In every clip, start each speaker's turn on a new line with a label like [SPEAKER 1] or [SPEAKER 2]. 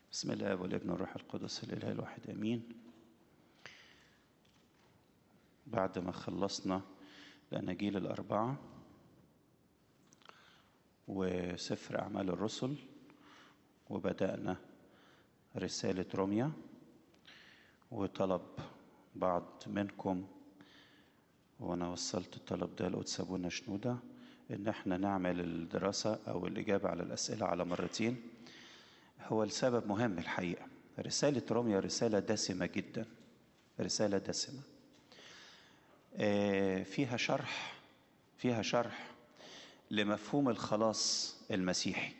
[SPEAKER 1] بسم الله والابن والروح القدس الإله الواحد آمين. بعد ما خلصنا الأناجيل الأربعة وسفر أعمال الرسل وبدأنا رسالة روميا، وطلب بعض منكم وأنا وصلت الطلب ده لقدس أبونا شنودة إن احنا نعمل الدراسة أو الإجابة على الأسئلة على مرتين. هو السبب مهم الحقيقة. رسالة روميا رسالة دسمة جدا، رسالة دسمة فيها شرح لمفهوم الخلاص المسيحي.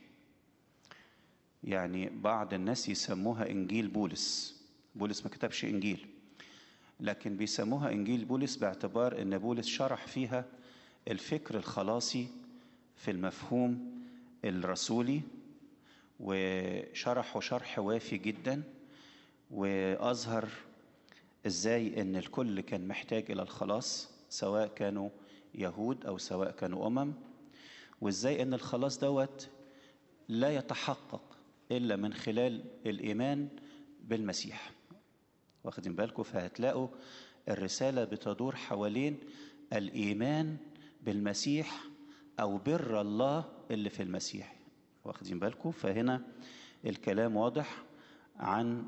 [SPEAKER 1] يعني بعض الناس يسموها إنجيل بولس ما كتبش إنجيل، لكن بيسموها إنجيل بولس باعتبار أن بولس شرح فيها الفكر الخلاصي في المفهوم الرسولي، وشرحه شرح وافي جدا، وأظهر إزاي أن الكل كان محتاج إلى الخلاص سواء كانوا يهود أو سواء كانوا أمم، وإزاي أن الخلاص دوت لا يتحقق إلا من خلال الإيمان بالمسيح. واخدين بالكم؟ فهتلاقوا الرسالة بتدور حوالين الإيمان بالمسيح أو بر الله اللي في المسيح. واخدين بالكم؟ فهنا الكلام واضح عن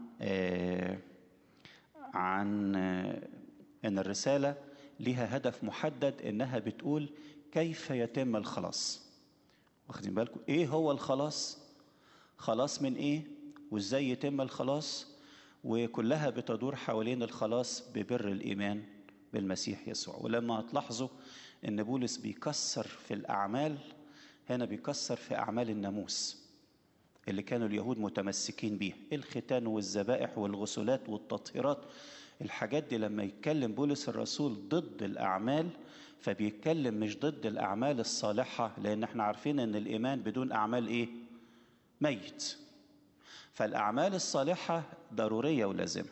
[SPEAKER 1] أن الرسالة لها هدف محدد، إنها بتقول كيف يتم الخلاص. واخدين بالكم؟ إيه هو الخلاص؟ خلاص من إيه؟ وإزاي يتم الخلاص؟ وكلها بتدور حوالين الخلاص ببر الإيمان بالمسيح يسوع. ولما هتلاحظوا إن بولس بيكسر في الأعمال، هنا بيكسر في أعمال الناموس اللي كانوا اليهود متمسكين بيها، الختان والذبائح والغسلات والتطهيرات. الحاجات دي لما يتكلم بولس الرسول ضد الأعمال، فبيتكلم مش ضد الأعمال الصالحة، لأن احنا عارفين أن الإيمان بدون أعمال إيه؟ ميت. فالأعمال الصالحة ضرورية ولازمة.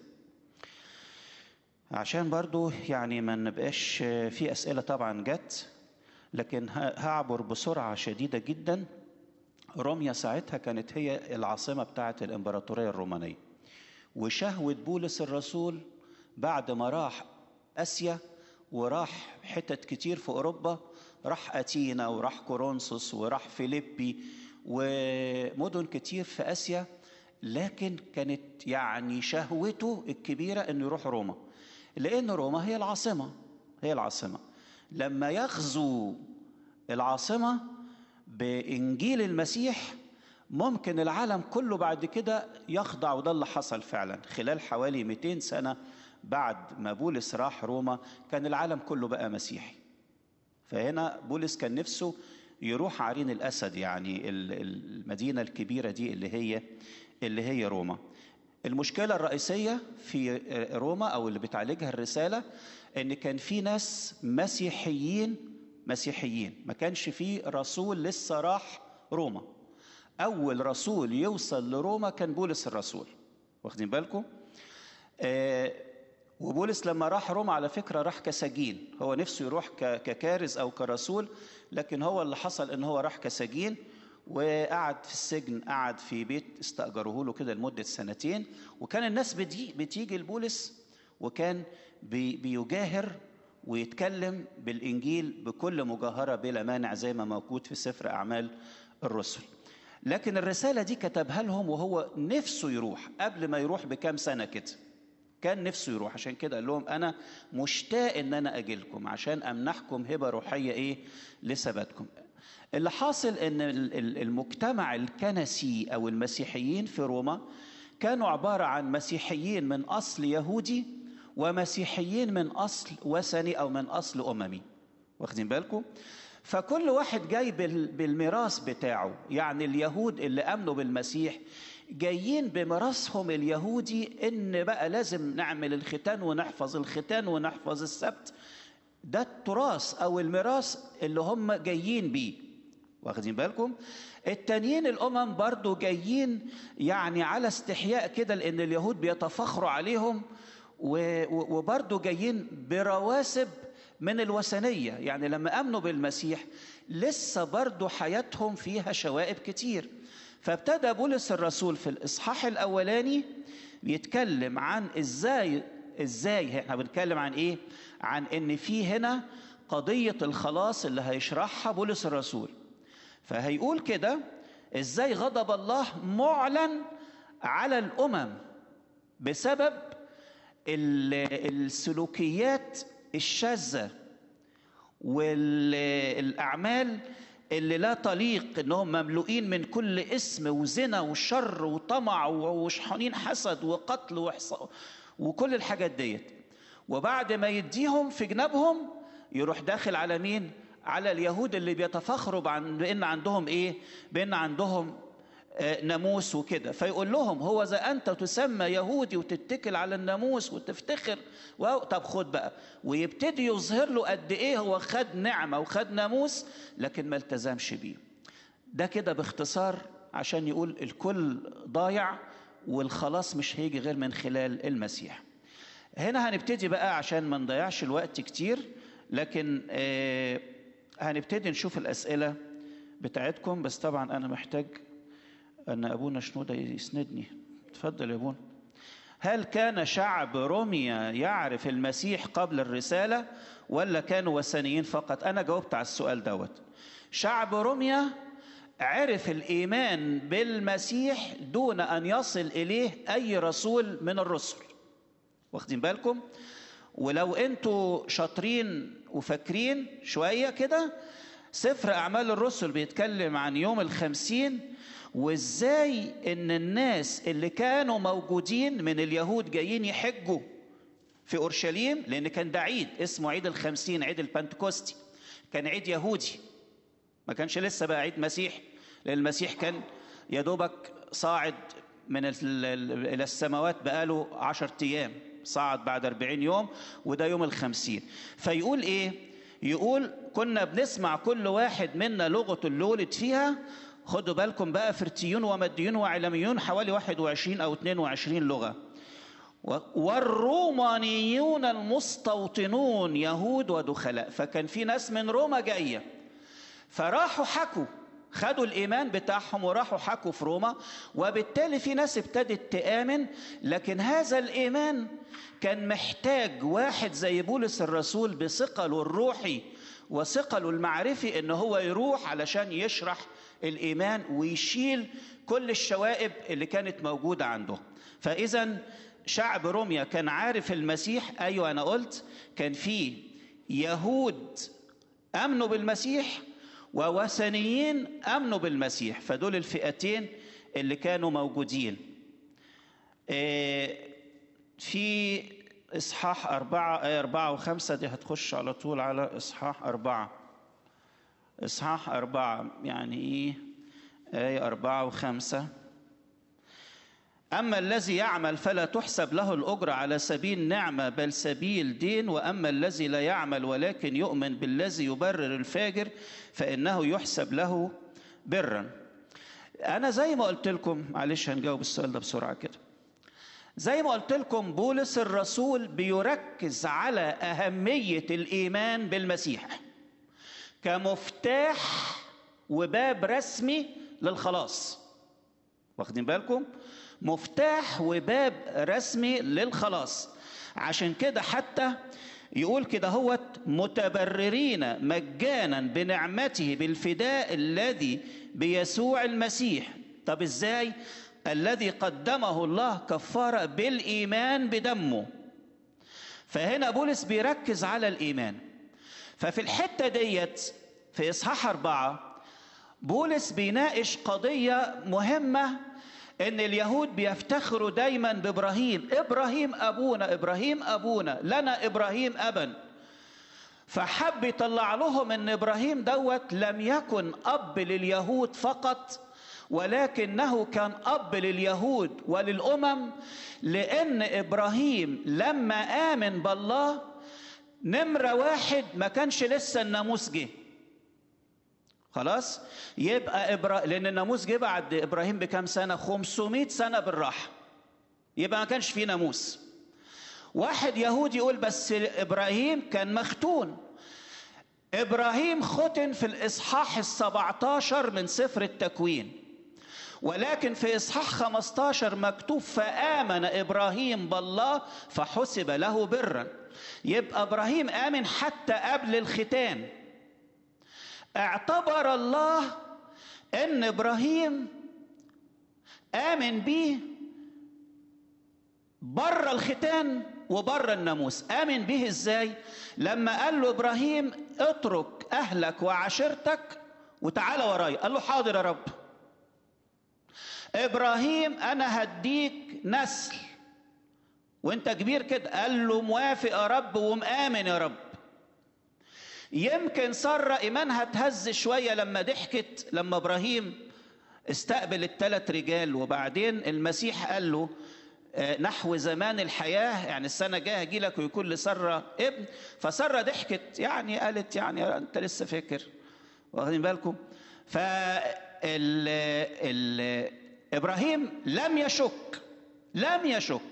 [SPEAKER 1] عشان برضو يعني ما نبقاش في أسئلة طبعا جت، لكن هعبر بسرعة شديدة جدا. روميا ساعتها كانت هي العاصمة بتاعة الإمبراطورية الرومانية، وشهوة بولس الرسول بعد ما راح آسيا وراح حتت كتير في أوروبا، راح أتينا وراح كورنثوس وراح فيليبي ومدن كتير في آسيا، لكن كانت يعني شهوته الكبيرة أنه يروح روما، لأن روما هي العاصمة. لما يغزو العاصمة بإنجيل المسيح ممكن العالم كله بعد كده يخضع، وده اللي حصل فعلا. خلال حوالي 200 سنة بعد ما بولس راح روما كان العالم كله بقى مسيحي. فهنا بولس كان نفسه يروح عرين الأسد، يعني المدينة الكبيرة دي اللي هي روما. المشكلة الرئيسية في روما أو اللي بتعالجها الرسالة إن كان في ناس مسيحيين، ما كانش في رسول لسه راح روما. أول رسول يوصل لروما كان بولس الرسول. واخدين بالكم؟ وبولس لما راح روما على فكرة راح كسجين، هو نفسه يروح ككارز أو كرسول، لكن هو اللي حصل إن هو راح كسجين وقعد في السجن، قعد في بيت استأجروه له كده لمدة 2 سنين. وكان الناس بتيجي لبولس، وكان بيجاهر ويتكلم بالإنجيل بكل مجاهرة بلا مانع زي ما موجود في سفر أعمال الرسل. لكن الرسالة دي كتبها لهم وهو نفسه يروح، قبل ما يروح بكام سنة كده كان نفسه يروح. عشان كده قال لهم أنا مشتاق إن أنا أجيلكم عشان أمنحكم هبة روحية لثباتكم. اللي حاصل إن المجتمع الكنسي أو المسيحيين في روما كانوا عبارة عن مسيحيين من أصل يهودي ومسيحيين من أصل وثني أو من أصل أممي. واخدين بالكم؟ فكل واحد جاي بالميراث بتاعه. يعني اليهود اللي أمنوا بالمسيح جايين بميراثهم اليهودي، إن بقى لازم نعمل الختان ونحفظ الختان ونحفظ السبت. ده التراث أو الميراث اللي هم جايين بيه. واخدين بالكم؟ التانيين الأمم برضو جايين يعني على استحياء كده، لأن اليهود بيتفخروا عليهم، وبرضو جايين برواسب من الوثنية. يعني لما أمنوا بالمسيح لسه برضو حياتهم فيها شوائب كتير، فابتدى بولس الرسول في الإصحاح الأولاني بيتكلم عن ازاي احنا بنتكلم عن ايه؟ عن ان في هنا قضية الخلاص اللي هيشرحها بولس الرسول. فهيقول كده ازاي غضب الله معلن على الأمم بسبب السلوكيات الشاذة والأعمال اللي لا تليق، انهم مملوئين من كل اسم وزنا وشر وطمع وشحنين حسد وقتل وكل الحاجات ديت. وبعد ما يديهم في جنابهم يروح داخل على مين؟ على اليهود اللي بيتفخروا بان عندهم ايه؟ بان عندهم ناموس وكده. فيقول لهم هو اذا انت تسمى يهودي وتتكل على الناموس وتفتخر، طب خد بقى. ويبتدي يظهر له قد ايه هو خد نعمه وخد ناموس لكن ما التزمش بيه. ده كده باختصار عشان يقول الكل ضايع والخلاص مش هيجي غير من خلال المسيح. هنا هنبتدي بقى عشان ما نضيعش الوقت كتير، لكن هنبتدي نشوف الأسئلة بتاعتكم. بس طبعا أنا محتاج أن أبونا شنودة يسندني. تفضل يا أبونا. هل كان شعب روميا يعرف المسيح قبل الرسالة ولا كانوا وثنيين فقط؟ أنا جاوبت على السؤال دوت. شعب روميا عرف الإيمان بالمسيح دون أن يصل إليه أي رسول من الرسل. واخدين بالكم؟ ولو أنتوا شاطرين وفاكرين شوية كده، سفر أعمال الرسل بيتكلم عن يوم الخمسين، وإزاي إن الناس اللي كانوا موجودين من اليهود جايين يحجوا في أورشليم، لأن كان ده عيد اسمه عيد الخمسين، عيد البنتكوستي، كان عيد يهودي، ما كانش لسه بقى عيد مسيح، لأن المسيح كان يدوبك صاعد إلى السماوات بقاله 10 أيام، صعد بعد 40 يوم، وده يوم الخمسين. فيقول إيه؟ يقول كنا بنسمع كل واحد منا لغة اللي ولد فيها. خدوا بالكم بقى، فرتيون ومديون وعلميون حوالي 21 أو 22 لغة. والرومانيون المستوطنون يهود ودخلاء. فكان في ناس من روما جاية، فراحوا حكوا، خدوا الإيمان بتاعهم وراحوا حكوا في روما، وبالتالي في ناس ابتدت تآمن. لكن هذا الإيمان كان محتاج واحد زي بولس الرسول بثقله الروحي وثقله المعرفي إن هو يروح علشان يشرح الإيمان ويشيل كل الشوائب اللي كانت موجودة عنده. فإذا شعب روميا كان عارف المسيح. أيوة أنا قلت كان في يهود أمنوا بالمسيح ووثنيين أمنوا بالمسيح، فدول الفئتين اللي كانوا موجودين. في إصحاح 4 آية 4 و5 دي هتخش على طول على إصحاح 4. إصحاح 4 يعني إيه؟ آية 4 و5. أما الذي يعمل فلا تحسب له الأجرة على سبيل نعمة بل سبيل دين، وأما الذي لا يعمل ولكن يؤمن بالذي يبرر الفاجر فإنه يحسب له برا. أنا زي ما قلت لكم، معلش هنجاوب السؤال ده بسرعة كده. زي ما قلت لكم بولس الرسول بيركز على أهمية الإيمان بالمسيح كمفتاح وباب رسمي للخلاص. واخدين بالكم؟ مفتاح وباب رسمي للخلاص. عشان كده حتى يقول كده هوت متبررين مجانا بنعمته بالفداء الذي بيسوع المسيح. طب ازاي؟ الذي قدمه الله كفارة بالإيمان بدمه. فهنا بولس بيركز على الإيمان. ففي الحتة ديت في إصحاح 4 بولس بيناقش قضية مهمة، إن اليهود بيفتخروا دايما بإبراهيم. إبراهيم أبونا، إبراهيم أبونا، لنا إبراهيم أبا. فحب يطلع لهم إن إبراهيم دوت لم يكن أب لليهود فقط، ولكنه كان أب لليهود وللأمم، لأن إبراهيم لما آمن بالله نمرة واحد ما كانش لسه الناموس جه. خلاص؟ يبقى لأن الناموس جه بعد إبراهيم بكام سنة؟ 500 سنة بالراحة. يبقى ما كانش فيه ناموس. واحد يهودي يقول بس إبراهيم كان مختون. إبراهيم ختن في الإصحاح 17 من سفر التكوين، ولكن في إصحاح 15 مكتوب فآمن إبراهيم بالله فحسب له برا. يبقى إبراهيم آمن حتى قبل الختان. اعتبر الله إن إبراهيم آمن به بره الختان وبره الناموس. آمن به إزاي؟ لما قال له إبراهيم اترك أهلك وعشيرتك وتعالى وراي، قال له حاضر يا رب. إبراهيم أنا هديك نسل وانت كبير كده، قال له موافق يا رب ومآمن يا رب. يمكن سارة إيمانها اتهز شوية لما ضحكت، لما إبراهيم استقبل ال3 رجال وبعدين المسيح قال له نحو زمان الحياة، يعني السنة الجاية هجي لك ويكون لسارة ابن. فسارة ضحكت، يعني قالت يعني أنت لسه فاكر، واخدين بالكم؟ إبراهيم لم يشك،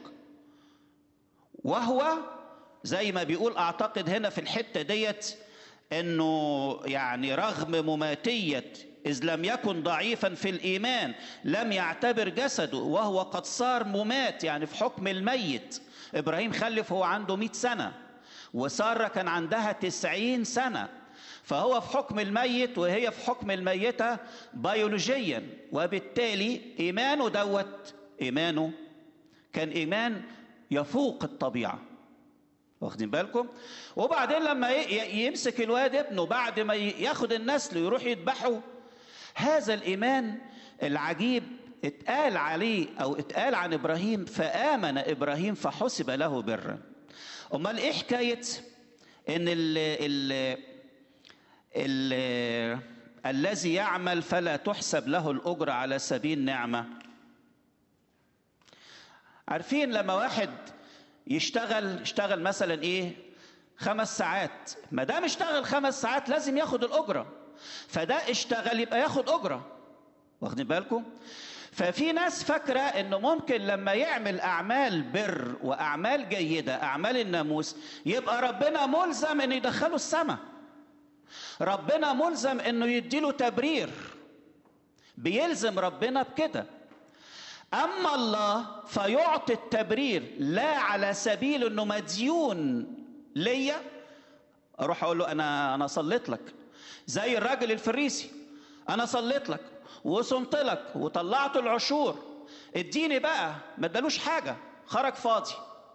[SPEAKER 1] وهو زي ما بيقول أعتقد هنا في الحتة ديت إنه يعني رغم مماتية إذ لم يكن ضعيفا في الإيمان لم يعتبر جسده وهو قد صار ممات، يعني في حكم الميت. إبراهيم خلف هو عنده 100 سنة وسارة كان عندها 90 سنة، فهو في حكم الميت وهي في حكم الميتة بيولوجيا، وبالتالي إيمانه كان إيمان يفوق الطبيعة، واخدين بالكم؟ وبعدين لما يمسك الواد ابنه بعد ما ياخد النسل ويروح يذبحه، هذا الإيمان العجيب اتقال عليه أو اتقال عن إبراهيم فآمن إبراهيم فحسب له برا. أمال إيه حكاية إن الذي يعمل فلا تحسب له الأجر على سبيل نعمة؟ عارفين لما واحد يشتغل مثلا ايه 5 ساعات، ما دام اشتغل 5 ساعات لازم ياخد الأجرة، فده اشتغل يبقى ياخد أجرة، واخدين بالكم؟ ففي ناس فاكرة انه ممكن لما يعمل اعمال بر واعمال جيدة، اعمال الناموس، يبقى ربنا ملزم انه يدخله السماء، ربنا ملزم انه يديله تبرير، بيلزم ربنا بكده. اما الله فيعطي التبرير لا على سبيل انه مديون ليا، اروح اقول له انا صليت لك زي الراجل الفريسي، انا صليت لك وصمت لك وطلعت العشور، اديني بقى، ما ادالوش حاجه، خرج فاضي.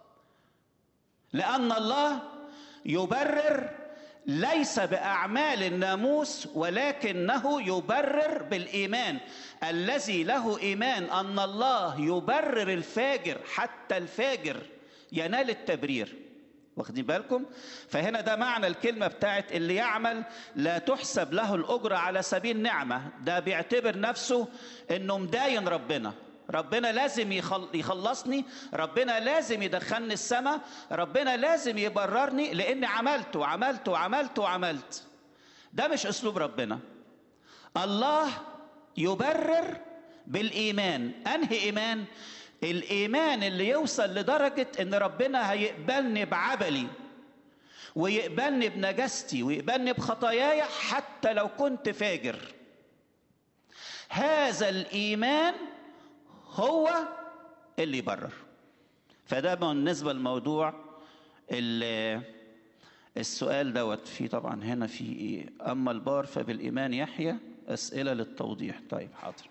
[SPEAKER 1] لان الله يبرر ليس بأعمال الناموس ولكنه يبرر بالإيمان. الذي له إيمان أن الله يبرر الفاجر، حتى الفاجر ينال التبرير، واخدين بالكم؟ فهنا ده معنى الكلمة بتاعت اللي يعمل لا تحسب له الأجرة على سبيل نعمة، ده بيعتبر نفسه إنه مداين ربنا لازم يخلصني، ربنا لازم يدخلني السماء، ربنا لازم يبررني لأني عملت وعملت وعملت وعملت. ده مش أسلوب ربنا. الله يبرر بالإيمان. أنهي إيمان؟ الإيمان اللي يوصل لدرجة إن ربنا هيقبلني بعبلي ويقبلني بنجاستي ويقبلني بخطاياي حتى لو كنت فاجر. هذا الإيمان هو اللي يبرر. فده بالنسبة للموضوع السؤال دوت. في طبعا هنا في إيه؟ أما البار فبالإيمان يحيى. أسئلة للتوضيح. طيب حاضر.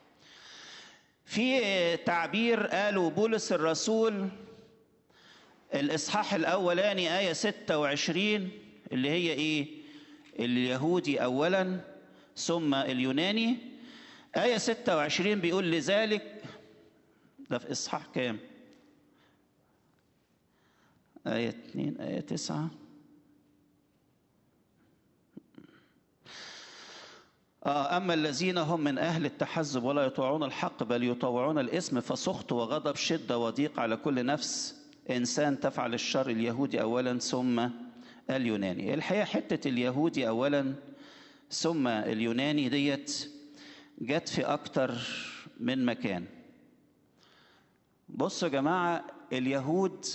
[SPEAKER 1] في تعبير قاله بولس الرسول الإصحاح الأولاني آية 26 اللي هي إيه؟ اليهودي أولا ثم اليوناني. آية 26 بيقول لذلك، ده في إصحاح كام؟ آية 2 آية 9. أما الذين هم من أهل التحزب ولا يطوعون الحق بل يطوعون الإثم فسخط وغضب شدة وضيق على كل نفس إنسان تفعل الشر، اليهودي أولا ثم اليوناني. الحقيقة حتة اليهودي أولا ثم اليوناني ديت جت في أكتر من مكان. بصوا يا جماعة، اليهود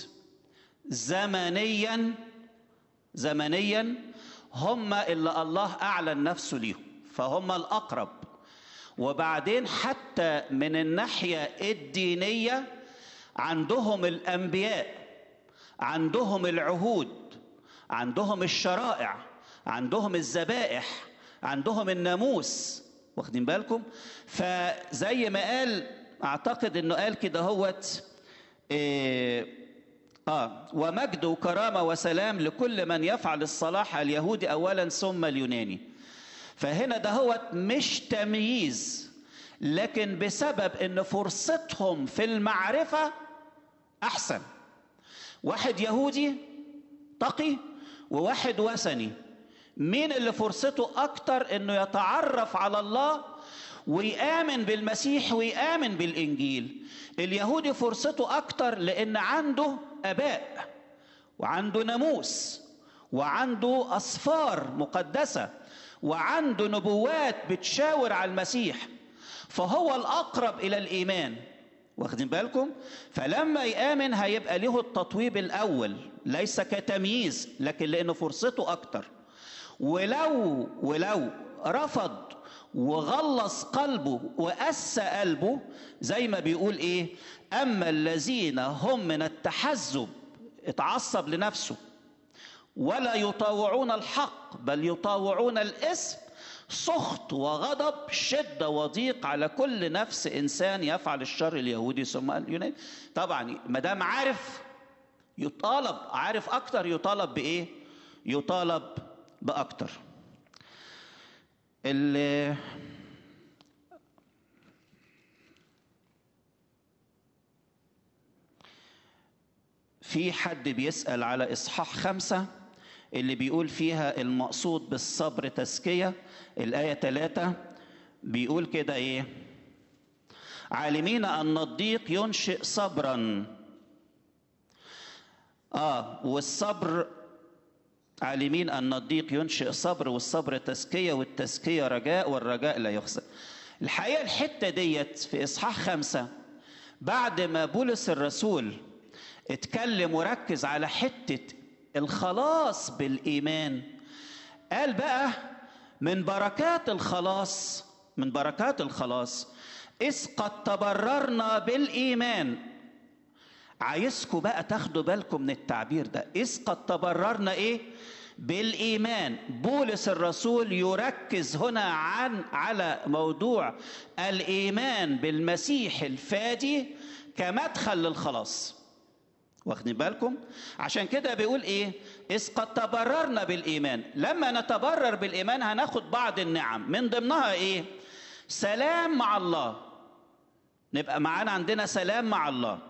[SPEAKER 1] زمنيا هم اللي الله أعلن نفسه ليهم، فهم الأقرب. وبعدين حتى من الناحية الدينية عندهم الأنبياء، عندهم العهود، عندهم الشرائع، عندهم الذبائح، عندهم الناموس. واخدين بالكم؟ فزي ما قال، اعتقد انه قال كده هوت ومجد وكرامة وسلام لكل من يفعل الصلاح، اليهودي اولا ثم اليوناني. فهنا ده هوت مش تمييز، لكن بسبب ان فرصتهم في المعرفة احسن. واحد يهودي تقي وواحد وثني، مين اللي فرصته اكتر انه يتعرف على الله ويآمن بالمسيح ويآمن بالإنجيل؟ اليهودي فرصته أكتر لأن عنده آباء وعنده ناموس وعنده أسفار مقدسة وعنده نبوات بتشاور على المسيح، فهو الأقرب إلى الإيمان. واخدين بالكم؟ فلما يآمن هيبقى له التطويب الأول، ليس كتمييز لكن لأنه فرصته أكتر. ولو رفض وغلص قلبه وقسى قلبه، زي ما بيقول ايه، اما الذين هم من التحزب، اتعصب لنفسه، ولا يطاوعون الحق بل يطاوعون الإثم، سخط وغضب شدة وضيق على كل نفس إنسان يفعل الشر، اليهودي ثم اليوناني. طبعا ما دام عارف يطالب، عارف أكتر يطالب بإيه؟ يطالب بأكتر. في حد بيسأل على إصحاح 5 اللي بيقول فيها المقصود بالصبر تزكية، الآية 3 بيقول كده إيه؟ عالمين أن الضيق ينشئ صبرا. والصبر، عالمين أن الضيق ينشئ صبر، والصبر تزكية، والتزكية رجاء، والرجاء لا يخزى. الحقيقة الحتة ديت في إصحاح 5 بعد ما بولس الرسول اتكلم وركز على حتة الخلاص بالإيمان، قال بقى من بركات الخلاص، من بركات الخلاص إذ قد تبررنا بالإيمان. عايزكم بقى تاخدوا بالكم من التعبير ده، إذ قد تبررنا إيه؟ بالإيمان. بولس الرسول يركز هنا على موضوع الإيمان بالمسيح الفادي كمدخل للخلاص. واخدين بالكم؟ عشان كده بيقول ايه؟ إذ قد تبررنا بالإيمان. لما نتبرر بالإيمان هناخد بعض النعم، من ضمنها ايه؟ سلام مع الله، نبقى معانا عندنا سلام مع الله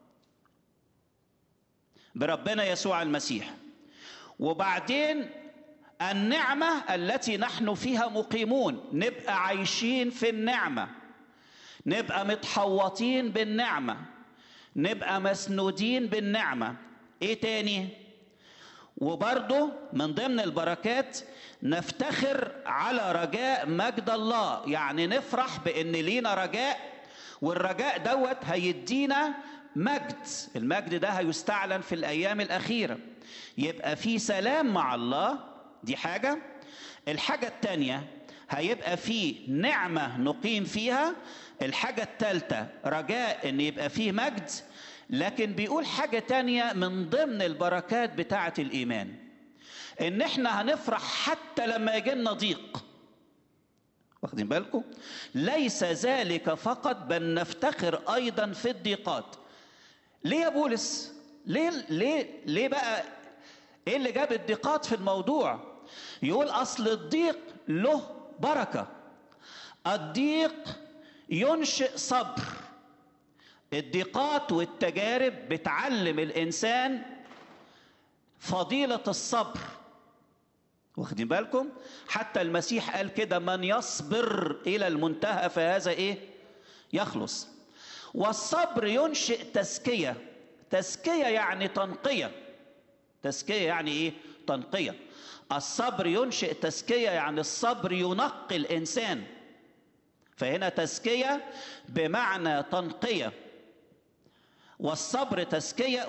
[SPEAKER 1] بربنا يسوع المسيح. وبعدين النعمة التي نحن فيها مقيمون، نبقى عايشين في النعمة، نبقى متحوطين بالنعمة، نبقى مسنودين بالنعمة. ايه تاني؟ وبرضه من ضمن البركات نفتخر على رجاء مجد الله، يعني نفرح بان لينا رجاء، والرجاء دوت هيدينا مجد، المجد ده هيستعلن في الايام الاخيرة. يبقى في سلام مع الله، دي حاجة. الحاجة التانية هيبقى في نعمة نقيم فيها. الحاجة الثالثة رجاء ان يبقى فيه مجد. لكن بيقول حاجة تانية من ضمن البركات بتاعة الإيمان، ان احنا هنفرح حتى لما يجينا ضيق. واخدين بالكم؟ ليس ذلك فقط بل نفتخر ايضا في الضيقات. ليه يا بولس؟ ليه بقى؟ ايه اللي جاب الضيقات في الموضوع؟ يقول اصل الضيق له بركة، الضيق ينشئ صبر. الضيقات والتجارب بتعلم الإنسان فضيلة الصبر. واخدين بالكم؟ حتى المسيح قال كده من يصبر إلى المنتهى فهذا إيه؟ يخلص. والصبر ينشئ تزكية. تزكية يعني تنقية. تزكية يعني إيه؟ تنقية. الصبر ينشئ تزكية، يعني الصبر ينقي الإنسان. فهنا تزكية بمعنى تنقية، والصبر تزكية،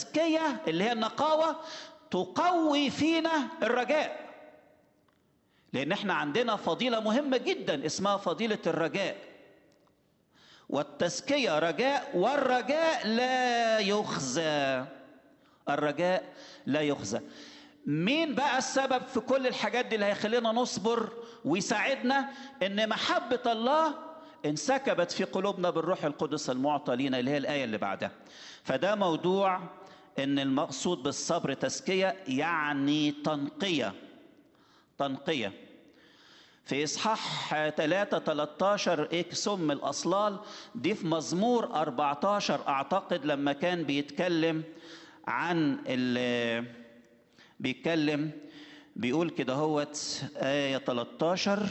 [SPEAKER 1] والتزكية اللي هي النقاوة تقوي فينا الرجاء. لأن احنا عندنا فضيلة مهمة جدا اسمها فضيلة الرجاء. والتزكية رجاء، والرجاء لا يخزى. الرجاء لا يخزى. مين بقى السبب في كل الحاجات دي اللي هيخلينا نصبر ويساعدنا؟ ان محبة الله انسكبت في قلوبنا بالروح القدس المعطى لينا، اللي هي الآية اللي بعدها. فده موضوع ان المقصود بالصبر تزكية، يعني تنقية. تنقية. في إصحاح 13 سم الأصلال دي في مزمور 14 أعتقد، لما كان بيتكلم عن بيقول كده هوت آية 13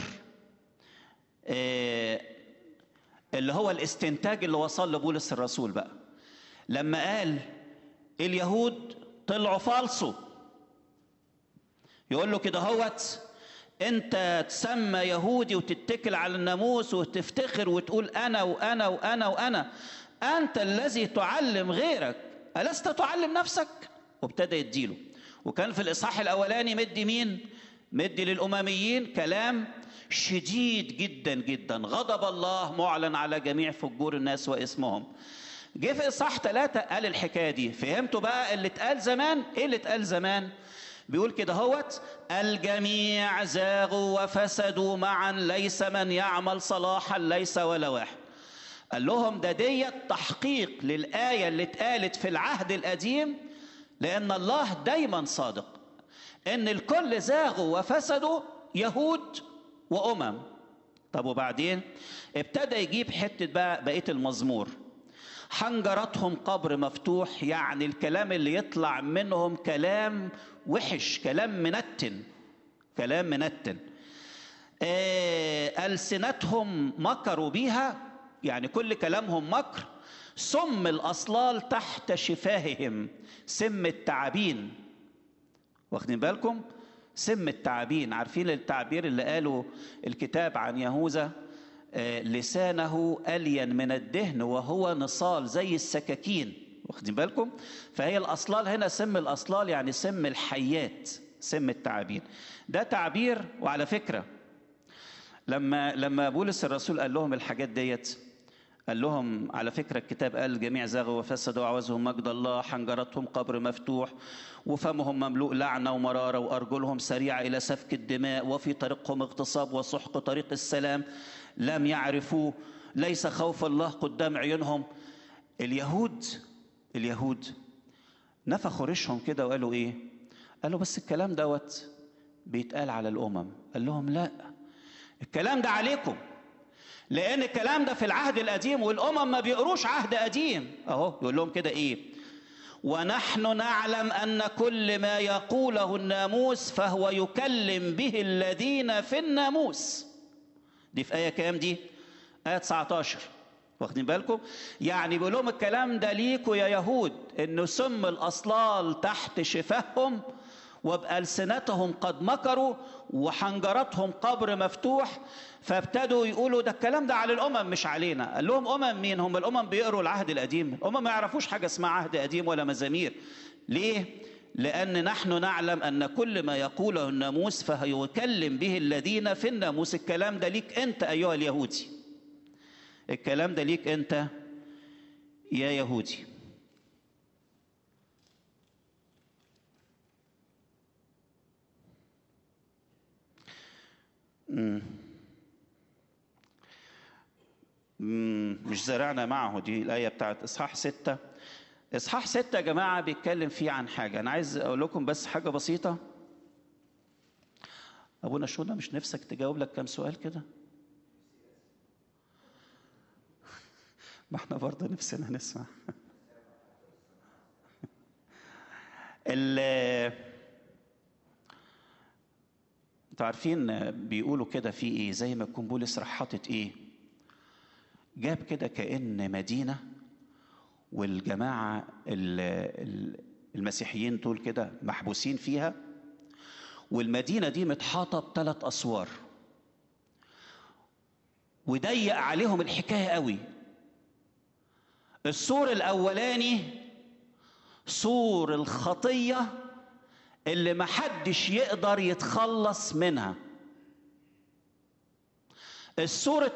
[SPEAKER 1] اللي هو الاستنتاج اللي وصل لبولس الرسول بقى، لما قال اليهود طلعوا فالصوا. يقول له كده هوت انت تسمى يهودي وتتكل على الناموس وتفتخر وتقول انا وانا وانا وانا، انت الذي تعلم غيرك، ألست تعلم نفسك؟ وابتدى يديله. وكان في الإصحاح الأولاني مدي مين؟ مدي للأمميين كلام شديد جدا جدا، غضب الله معلن على جميع فجور الناس واسمهم. جه في إصحاح 3 قال الحكاية دي. فهمتوا بقى اللي اتقال زمان؟ ايه اللي اتقال زمان؟ بيقول كده هوت الجميع زاغوا وفسدوا معا، ليس من يعمل صلاحا، ليس ولا واحد. قال لهم ده ديت تحقيق للآية اللي اتقالت في العهد القديم، لأن الله دايما صادق إن الكل زاغوا وفسدوا، يهود وأمم. طب وبعدين ابتدى يجيب حتة بقى بقية المزمور. حنجرتهم قبر مفتوح، يعني الكلام اللي يطلع منهم كلام وحش، كلام منتن، كلام منتن. ألسنتهم مكروا بيها، يعني كل كلامهم مكر. سم الأصلال تحت شفاههم، سم التعابين. واخدين بالكم؟ سم التعابين. عارفين التعبير اللي قاله الكتاب عن يهوذا؟ لسانه ألين من الدهن وهو نصال زي السكاكين. واخدين بالكم؟ فهي الأصلال هنا، سم الأصلال يعني سم الحيات، سم التعابين. ده تعبير. وعلى فكرة لما بولس الرسول قال لهم الحاجات ديت، قال لهم على فكرة الكتاب قال الجميع زاغوا وفسدوا وعوزهم مجد الله، حنجرتهم قبر مفتوح، وفمهم مملوء لعنة ومرارة، وأرجلهم سريعة إلى سفك الدماء، وفي طريقهم اغتصاب وسحق طريق السلام لم يعرفوه، ليس خوف الله قدام عيونهم. اليهود نفخوا ريشهم كده وقالوا ايه؟ قالوا بس الكلام دوت بيتقال على الأمم. قال لهم لا، الكلام ده عليكم، لأن الكلام ده في العهد القديم والأمم ما بيقروش عهد قديم. أهو يقول لهم كده إيه؟ ونحن نعلم أن كل ما يقوله الناموس فهو يكلم به الذين في الناموس. دي في آية كام دي؟ آية 19. واخدين بالكم؟ يعني بيقول لهم الكلام ده ليكوا يا يهود، إنه سم الأصلال تحت شفاههم، وبألسنتهم قد مكروا، وحنجرتهم قبر مفتوح. فابتدوا يقولوا ده الكلام ده على الأمم مش علينا. قال لهم أمم مين؟ هم الأمم بيقروا العهد القديم؟ الأمم ما يعرفوش حاجة اسمها عهد قديم ولا مزامير. ليه؟ لأن نحن نعلم أن كل ما يقوله الناموس فهيكلم به الذين في الناموس. الكلام ده ليك أنت أيها اليهودي، الكلام ده ليك أنت يا يهودي. مش زرعنا معه، دي الآية بتاعت إصحاح 6. إصحاح 6 يا جماعة بيتكلم فيه عن حاجة. أنا عايز أقول لكم بس حاجة بسيطة. أبونا شونا مش نفسك تجاوب لك كام سؤال كده؟ ما احنا برضه نفسنا نسمع. انتوا عارفين بيقولوا كده في ايه؟ زي ما يكون بولس راح حاطط ايه؟ جاب كده كأن مدينة، والجماعة المسيحيين دول كده محبوسين فيها، والمدينة دي متحاطة ب3 أسوار، وضيق عليهم الحكاية قوي. السور الأولاني سور الخطية اللي محدش يقدر يتخلص منها. السور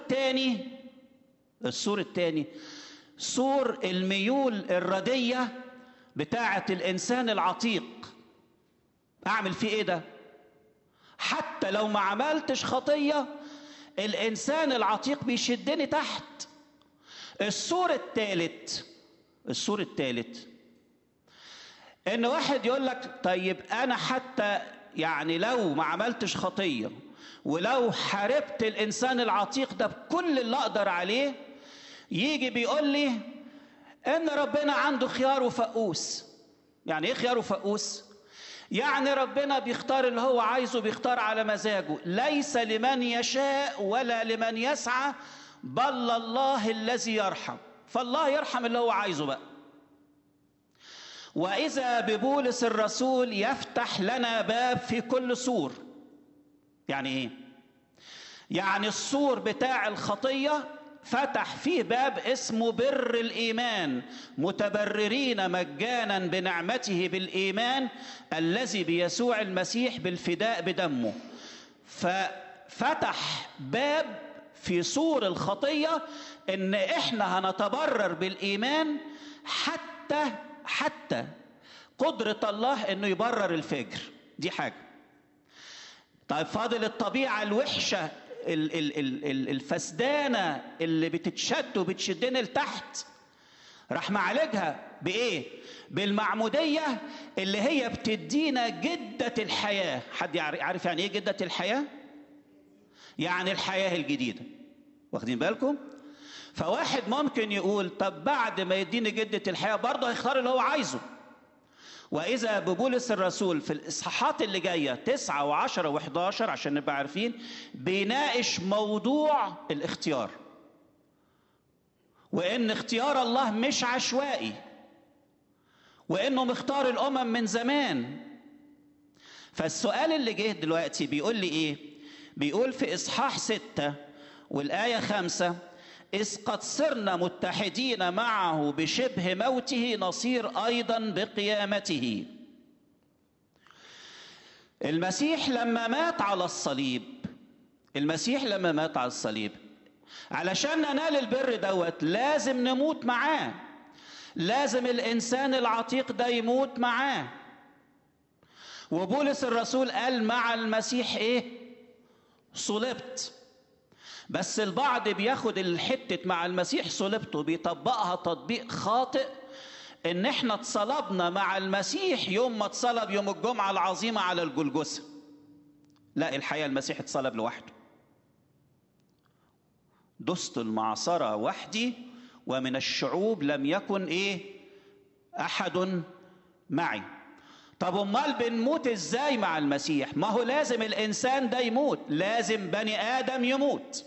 [SPEAKER 1] الثاني سور الميول الردية بتاعة الإنسان العتيق. أعمل فيه إيه ده؟ حتى لو ما عملتش خطية الإنسان العتيق بيشدني تحت. السور الثالث إن واحد يقول لك طيب أنا حتى يعني لو ما عملتش خطية ولو حاربت الإنسان العتيق ده بكل اللي أقدر عليه، يجي بيقول لي إن ربنا عنده خيار وفقوس. يعني إيه خيار وفقوس؟ يعني ربنا بيختار اللي هو عايزه، بيختار على مزاجه، ليس لمن يشاء ولا لمن يسعى، بل الله الذي يرحم. فالله يرحم اللي هو عايزه بقى. وإذا ببولس الرسول يفتح لنا باب في كل سور. يعني إيه؟ يعني السور بتاع الخطية فتح فيه باب اسمه بر الإيمان، متبررين مجانا بنعمته بالإيمان الذي بيسوع المسيح بالفداء بدمه. ففتح باب في سور الخطية إن إحنا هنتبرر بالإيمان حتى قدرة الله إنه يبرر الفجر. دي حاجة. طيب فاضل الطبيعة الوحشة الفسدانة اللي بتتشد وبتشدنا لتحت، راح معالجها بإيه؟ بالمعمودية اللي هي بتدينا جدة الحياة. حد عارف يعني إيه جدة الحياة؟ يعني الحياة الجديدة. واخدين بالكم؟ فواحد ممكن يقول طب بعد ما يديني جدة الحياة برضه هيختار اللي هو عايزه. وإذا ببولس الرسول في الإصحاحات اللي جاية 9 و10 و11 عشان نبقى عارفين بيناقش موضوع الاختيار، وإن اختيار الله مش عشوائي، وإنه مختار الأمم من زمان. فالسؤال اللي جه دلوقتي بيقول لي إيه؟ بيقول في إصحاح 6 والآية 5: إذ قد صرنا متحدين معه بشبه موته نصير أيضا بقيامته. المسيح لما مات على الصليب علشان ننال البر دوت لازم نموت معاه، لازم الإنسان العتيق ده يموت معاه. وبولس الرسول قال مع المسيح إيه؟ صلبت. بس البعض بياخد الحتة مع المسيح صلبته بيطبقها تطبيق خاطئ، ان احنا اتصلبنا مع المسيح يوم ما اتصلب يوم الجمعة العظيمة على الجلجثة. لا، الحقيقة المسيح اتصلب لوحده. دست المعصرة وحدي ومن الشعوب لم يكن ايه احد معي. طب امال بنموت ازاي مع المسيح؟ ما هو لازم الانسان ده يموت، لازم بني ادم يموت.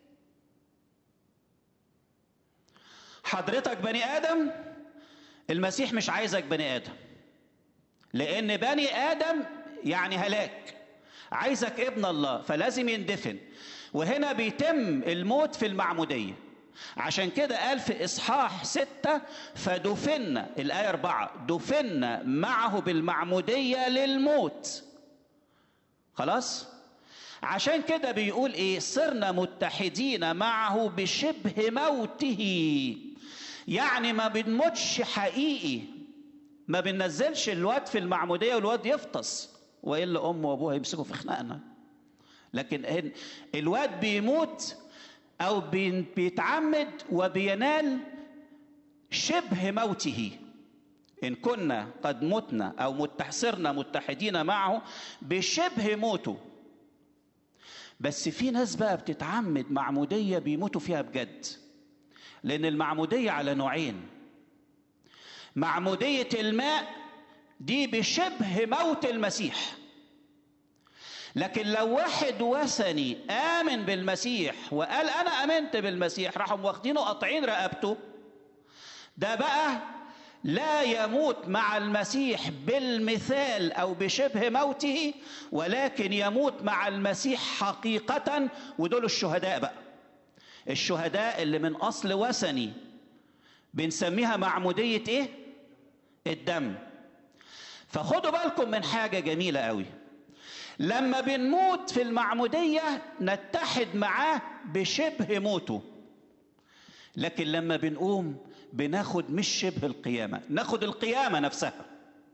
[SPEAKER 1] حضرتك بني ادم، المسيح مش عايزك بني ادم، لان بني ادم يعني هلاك. عايزك ابن الله فلازم يندفن. وهنا بيتم الموت في المعمودية. عشان كده قال في إصحاح 6: فدفنا، الآية 4: دفنا معه بالمعمودية للموت. خلاص؟ عشان كده بيقول إيه؟ صرنا متحدين معه بشبه موته. يعني ما بنموتش حقيقي، ما بننزلش الواد في المعمودية والواد يفطس وإلا أمه وأبوها يمسكوا في خناقنا. لكن الواد بيموت أو بيتعمد وبينال شبه موته. إن كنا قد متنا أو صرنا متحدين معه بشبه موته. بس في ناس بقى بتتعمد معمودية بيموتوا فيها بجد، لأن المعمودية على نوعين: معمودية الماء دي بشبه موت المسيح، لكن لو واحد وثني آمن بالمسيح وقال أنا آمنت بالمسيح، راحوا واخدينه قاطعين رقبته، ده بقى لا يموت مع المسيح بالمثال أو بشبه موته، ولكن يموت مع المسيح حقيقة. ودول الشهداء بقى، الشهداء اللي من أصل وثني بنسميها معمودية إيه؟ الدم. فخدوا بالكم من حاجة جميلة قوي، لما بنموت في المعمودية نتحد معاه بشبه موته، لكن لما بنقوم بناخد مش شبه القيامة، ناخد القيامة نفسها.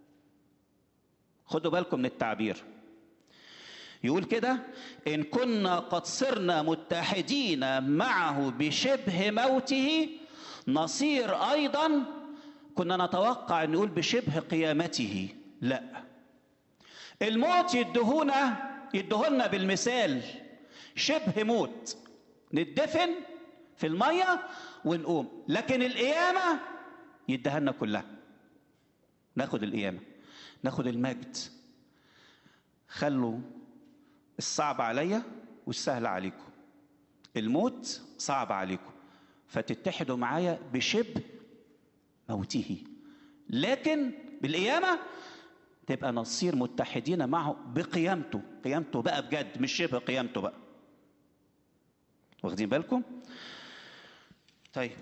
[SPEAKER 1] خدوا بالكم من التعبير. يقول كده: إن كنا قد صرنا متحدين معه بشبه موته نصير أيضا، كنا نتوقع أن نقول بشبه قيامته، لا، الموت يدهولنا بالمثال شبه موت، ندفن في المية ونقوم، لكن القيامة يدهلنا كلها، ناخد القيامة، ناخد المجد. خلوا الصعب عليا والسهل عليكم، الموت صعب عليكم، فتتحدوا معايا بشبه موته، لكن بالقيامة تبقى نصير متحدين معه بقيامته، قيامته بقى بجد، مش شبه قيامته بقى. واخدين بالكم؟ طيب،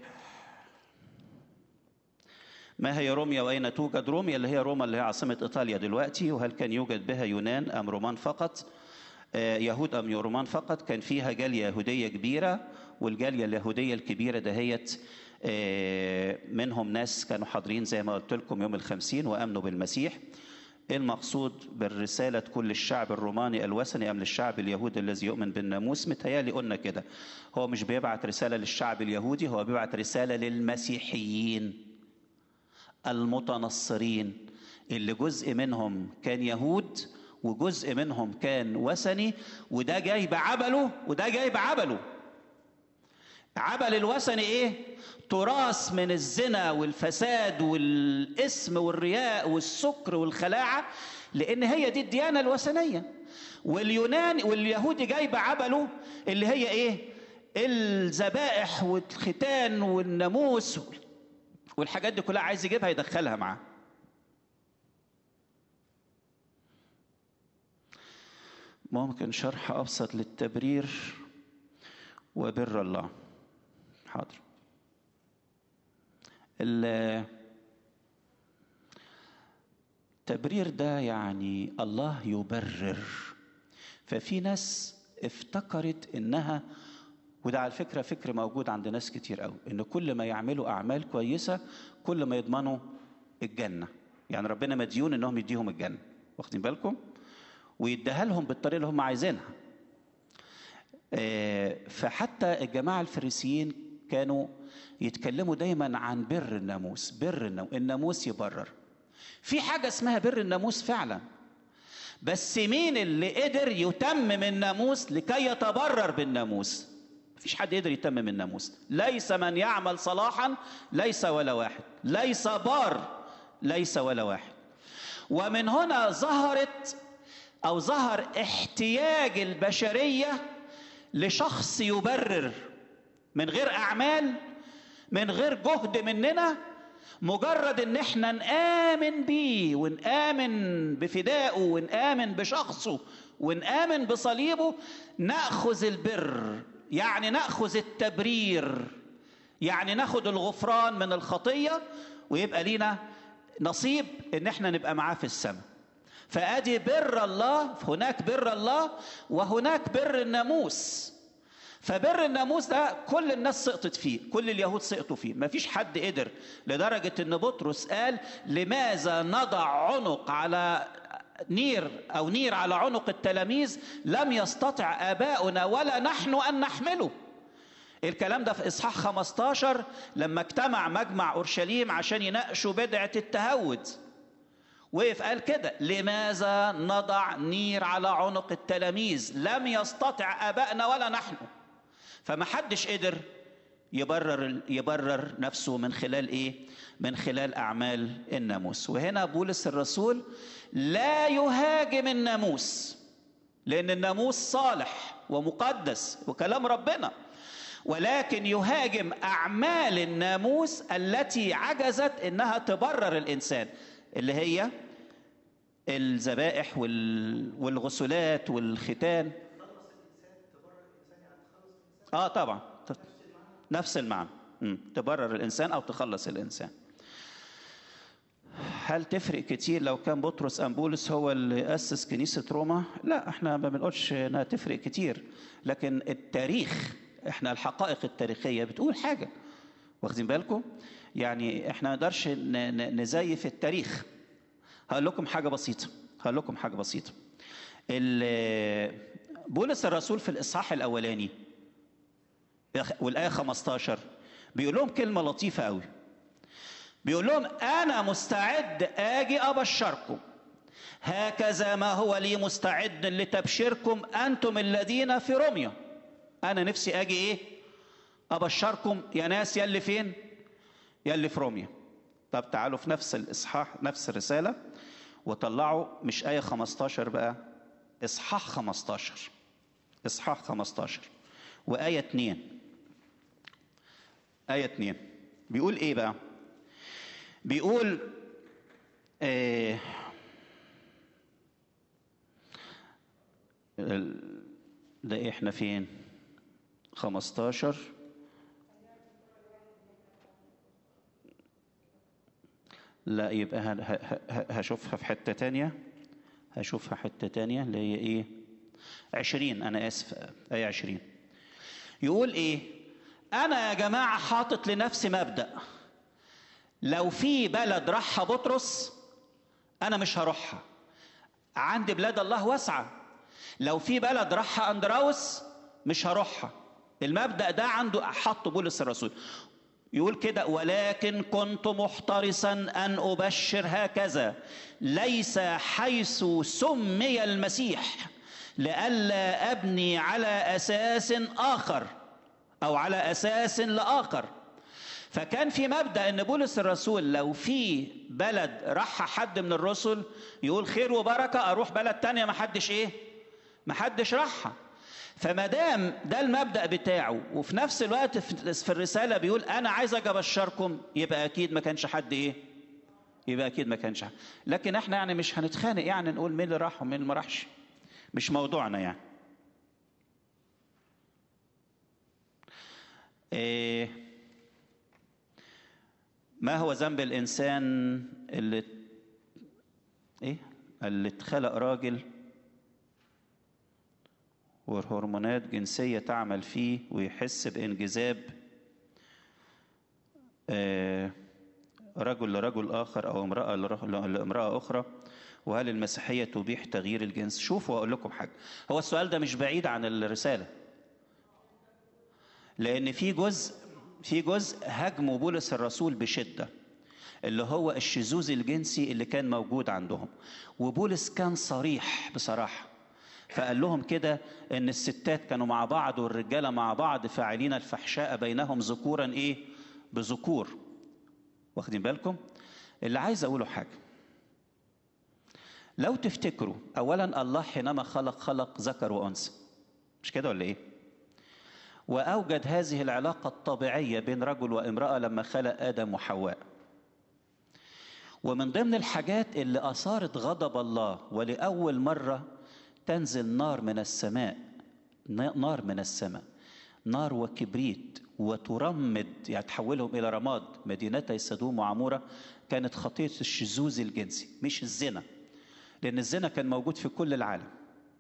[SPEAKER 1] ما هي روميا وأين توجد روميا؟ اللي هي روما، اللي هي عاصمة إيطاليا دلوقتي. وهل كان يوجد بها يونان أم رومان فقط؟ يهود أم رومان فقط؟ كان فيها جالية يهودية كبيرة، والجالية اليهودية الكبيرة دهيت منهم ناس كانوا حاضرين زي ما قلت لكم يوم ال50 وآمنوا بالمسيح. المقصود بالرسالة كل الشعب الروماني الوثني أم للشعب اليهودي الذي يؤمن بالناموس؟ متهيألي قلنا كده، هو مش بيبعت رسالة للشعب اليهودي، هو بيبعت رسالة للمسيحيين المتنصرين اللي جزء منهم كان يهود وجزء منهم كان وثني، وده جاي بعبله وده جاي بعبله. عبل الوثني ايه؟ تراث من الزنا والفساد والاسم والرياء والسكر والخلاعة، لان هي دي الديانة الوثنية. واليهودي جاي بعبله اللي هي ايه؟ الذبائح والختان والناموس والحاجات دي كلها، عايز يجيبها يدخلها معاه. ممكن شرح أبسط للتبرير وبر الله؟ حاضر. التبرير ده يعني الله يبرر. ففي ناس افتكرت إنها، وده على فكرة فكر موجود عند ناس كتير قوي، إن كل ما يعملوا أعمال كويسة كل ما يضمنوا الجنة، يعني ربنا مديون إنهم يديهم الجنة. واخدين بالكم؟ ويديها لهم بالطريقة اللي هم عايزينها. فحتى الجماعة الفريسيين كانوا يتكلموا دايما عن بر الناموس، الناموس يبرر. في حاجة اسمها بر الناموس فعلا، بس مين اللي قدر يتمم الناموس لكي يتبرر بالناموس؟ مفيش حد يقدر يتمم الناموس. ليس من يعمل صلاحا ليس ولا واحد، ليس بار ليس ولا واحد. ومن هنا ظهر احتياج البشرية لشخص يبرر من غير أعمال، من غير جهد مننا، مجرد ان احنا نآمن بيه ونآمن بفدائه ونآمن بشخصه ونآمن بصليبه، نأخذ البر، يعني نأخذ التبرير، يعني ناخد الغفران من الخطية، ويبقى لينا نصيب ان احنا نبقى معاه في السماء. فادي بر الله، هناك بر الله وهناك بر الناموس. فبر الناموس ده كل الناس سقطت فيه، كل اليهود سقطوا فيه، ما فيش حد قدر، لدرجة ان بطرس قال: لماذا نضع عنق على نير على عنق التلاميذ لم يستطع آباؤنا ولا نحن أن نحمله. الكلام ده في إصحاح 15 لما اجتمع مجمع أورشليم عشان يناقشوا بدعة التهود، وقف قال كده: لماذا نضع نير على عنق التلاميذ لم يستطع آباؤنا ولا نحن. فما حدش قدر يبرر نفسه من خلال ايه؟ من خلال اعمال الناموس. وهنا بولس الرسول لا يهاجم الناموس، لان الناموس صالح ومقدس وكلام ربنا، ولكن يهاجم اعمال الناموس التي عجزت انها تبرر الانسان، اللي هي الذبائح والغسلات والختان. طبعا نفس المعنى، تبرر الإنسان أو تخلص الإنسان. هل تفرق كتير لو كان بطرس أم بولس هو اللي أسس كنيسة روما؟ لا، احنا ما بنقولش انها تفرق كتير، لكن التاريخ، احنا الحقائق التاريخية بتقول حاجة، واخدين بالكم؟ يعني احنا ما نقدرش نزيف التاريخ. هقول لكم حاجة بسيطة. بولس الرسول في الإصحاح الأولاني والآية 15 بيقول لهم كلمة لطيفة قوي. بيقول لهم أنا مستعد آجي أبشركم، هكذا ما هو لي مستعد لتبشيركم أنتم الذين في روميا. أنا نفسي آجي إيه؟ أبشركم يا ناس يلي فين؟ يلي في روميا. طب تعالوا في نفس الإصحاح، نفس الرسالة، وطلعوا مش آية 15 بقى، إصحاح 15 وآية 2. آية 2 بيقول إيه بقى؟ بيقول ده إحنا فين؟ 15. لا، يبقى هشوفها في حتة تانية اللي هي إيه؟ 20. أنا آسف، آية 20. يقول إيه؟ أنا يا جماعة حاطط لنفسي مبدأ، لو في بلد راحها بطرس أنا مش هروحها، عندي بلاد الله واسعة. لو في بلد راحها أندراوس مش هروحها. المبدأ ده عنده حطه بولس الرسول. يقول كده: ولكن كنت محترسا أن أبشر هكذا، ليس حيث سمي المسيح، لئلا أبني على أساس آخر أو على أساس لآخر. فكان في مبدأ ان بولس الرسول لو في بلد راح حد من الرسل يقول خير وبركة، اروح بلد تانية محدش راحها. فمادام ده المبدأ بتاعه، وفي نفس الوقت في الرسالة بيقول انا عايز اجي ابشركم، يبقى اكيد ما كانش حد لكن احنا يعني مش هنتخانق يعني نقول مين اللي راح ومين اللي ما راحش، مش موضوعنا يعني. ما هو ذنب الإنسان اللي اتخلق راجل وهرمونات جنسية تعمل فيه ويحس بانجذاب رجل لرجل آخر أو امرأة لامرأة أخرى؟ وهل المسيحية تبيح تغيير الجنس؟ شوفوا أقول لكم حاجة، هو السؤال ده مش بعيد عن الرسالة، لأن في جزء هاجموا بولس الرسول بشدة، اللي هو الشذوذ الجنسي اللي كان موجود عندهم. وبولس كان صريح بصراحة، فقال لهم كده ان الستات كانوا مع بعض والرجالة مع بعض فاعلين الفحشاء بينهم ذكورا بذكور. واخدين بالكم؟ اللي عايز اقوله حاجة، لو تفتكروا اولا الله حينما خلق ذكر وانثى، مش كده ولا ايه؟ وأوجد هذه العلاقة الطبيعية بين رجل وامرأة لما خلق آدم وحواء. ومن ضمن الحاجات اللي أثارت غضب الله، ولأول مرة تنزل نار من السماء، نار وكبريت وترمد، يعني تحولهم إلى رماد مدينتي سدوم وعمورة، كانت خطية الشذوذ الجنسي مش الزنا، لأن الزنا كان موجود في كل العالم،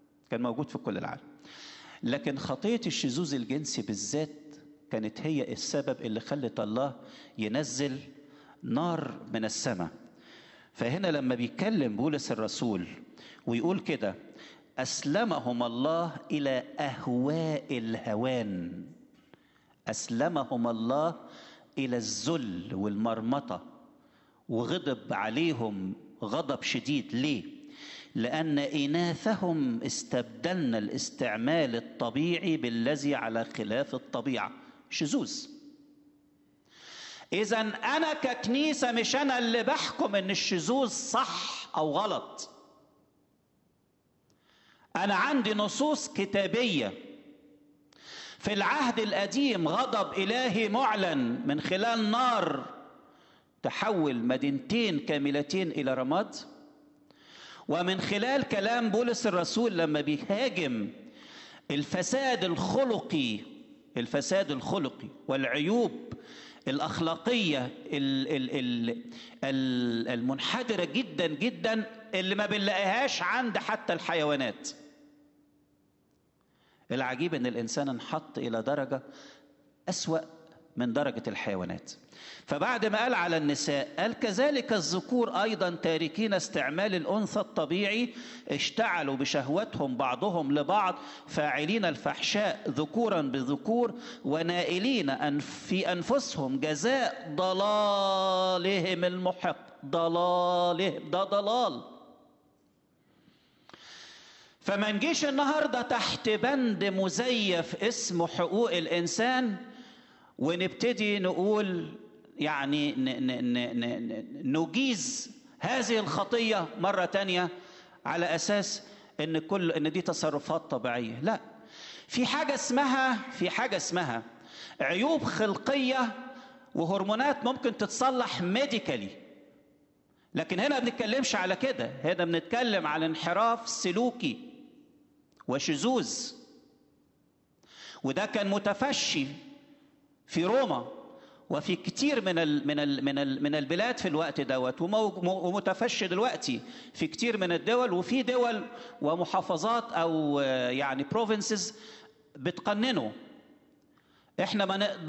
[SPEAKER 1] لكن خطية الشذوذ الجنسي بالذات كانت هي السبب اللي خلت الله ينزل نار من السماء. فهنا لما بيتكلم بولس الرسول ويقول كده: أسلمهم الله إلى أهواء الهوان، أسلمهم الله إلى الذل والمرمطة، وغضب عليهم غضب شديد. ليه؟ لأن إناثهم استبدلنا الاستعمال الطبيعي بالذي على خلاف الطبيعة، شذوذ. إذن أنا ككنيسة مش أنا اللي بحكم إن الشذوذ صح أو غلط، أنا عندي نصوص كتابية. في العهد القديم غضب إلهي معلن من خلال نار تحول مدينتين كاملتين إلى رماد، ومن خلال كلام بولس الرسول لما بيهاجم الفساد الخلقي والعيوب الأخلاقية المنحدرة جدا جدا اللي ما بنلاقيهاش عند حتى الحيوانات. العجيب ان الانسان انحط الى درجة أسوأ من درجة الحيوانات. فبعد ما قال على النساء قال كذلك الذكور أيضا تاركين استعمال الأنثى الطبيعي اشتعلوا بشهوتهم بعضهم لبعض فاعلين الفحشاء ذكورا بذكور ونائلين في أنفسهم جزاء ضلالهم المحق. ضلالهم ده ضلال. فما نجيش النهاردة تحت بند مزيف اسمه حقوق الإنسان ونبتدي نقول يعني نجيز هذه الخطية مرة تانية على أساس إن دي تصرفات طبيعية. لا، في حاجة اسمها عيوب خلقية وهرمونات ممكن تتصلح ميديكالي. لكن هنا ما بنتكلمش على كده، هنا بنتكلم على انحراف سلوكي وشذوذ، وده كان متفشي في روما وفي كتير من البلاد في الوقت دوت، ومتفشي دلوقتي في كتير من الدول، وفي دول ومحافظات او يعني بروفنسز بتقننه. احنا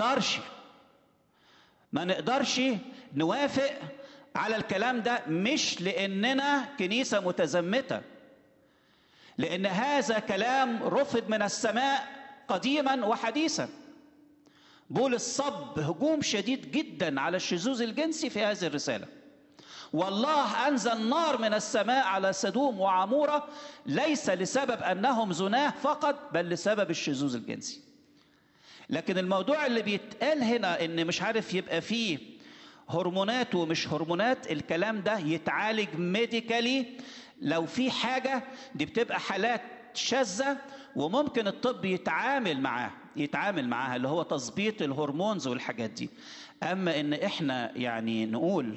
[SPEAKER 1] ما نقدرش نوافق على الكلام ده، مش لاننا كنيسة متزمتة، لان هذا كلام رفض من السماء قديما وحديثا. بولس صب هجوم شديد جدا على الشذوذ الجنسي في هذه الرسالة. والله أنزل نار من السماء على سدوم وعمورة ليس لسبب أنهم زناه فقط، بل لسبب الشذوذ الجنسي. لكن الموضوع اللي بيتقال هنا إن مش عارف يبقى فيه هرمونات ومش هرمونات، الكلام ده يتعالج ميديكالي. لو في حاجة دي بتبقى حالات شاذة وممكن الطب يتعامل معاها اللي هو تظبيط الهرمونز والحاجات دي. اما ان احنا يعني نقول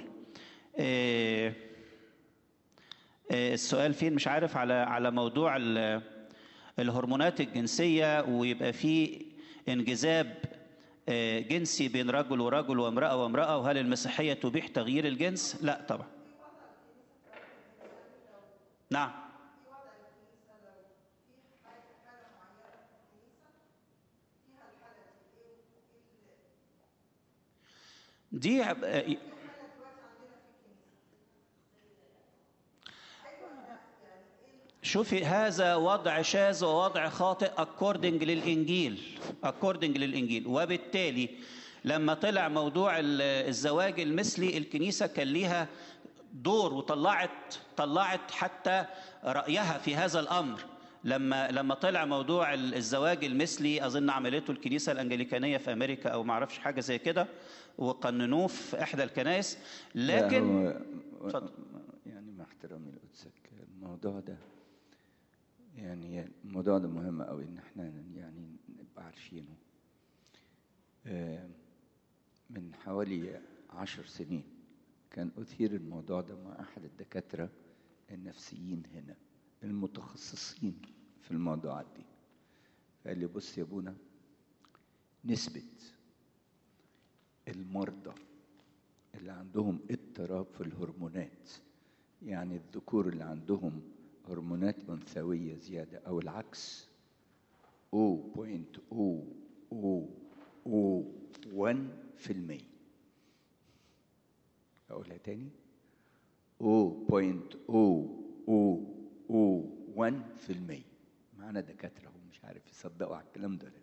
[SPEAKER 1] السؤال فين مش عارف على موضوع الهرمونات الجنسية ويبقى في انجذاب جنسي بين رجل ورجل وامرأة وامرأة، وهل المسيحية تبيح تغيير الجنس؟ لا طبعا. نعم. دي شوفي هذا وضع شاذ ووضع خاطئ according للإنجيل. وبالتالي لما طلع موضوع الزواج المثلي الكنيسة كان ليها دور وطلعت حتى رأيها في هذا الأمر. لما طلع موضوع الزواج المثلي أظن عملته الكنيسة الأنجليكانية في أمريكا أو معرفش حاجة زي كده، وقننوه في إحدى الكنائس. لكن
[SPEAKER 2] يعني مع احترامي لقدسك الموضوع ده مهم قوي ان احنا يعني نبقى عارفينه. من حوالي 10 سنين كان أثير الموضوع ده مع أحد الدكاترة النفسيين هنا المتخصصين في الموضوعات دي. قال لي بص يا ابونا، نسبة المرضى اللي عندهم اضطراب في الهرمونات، يعني الذكور اللي عندهم هرمونات أنثوية زيادة أو العكس 0.001%. أقولها تاني 0.001%. معنا دكاترة هم مش عارف يصدقوا على الكلام ده ولا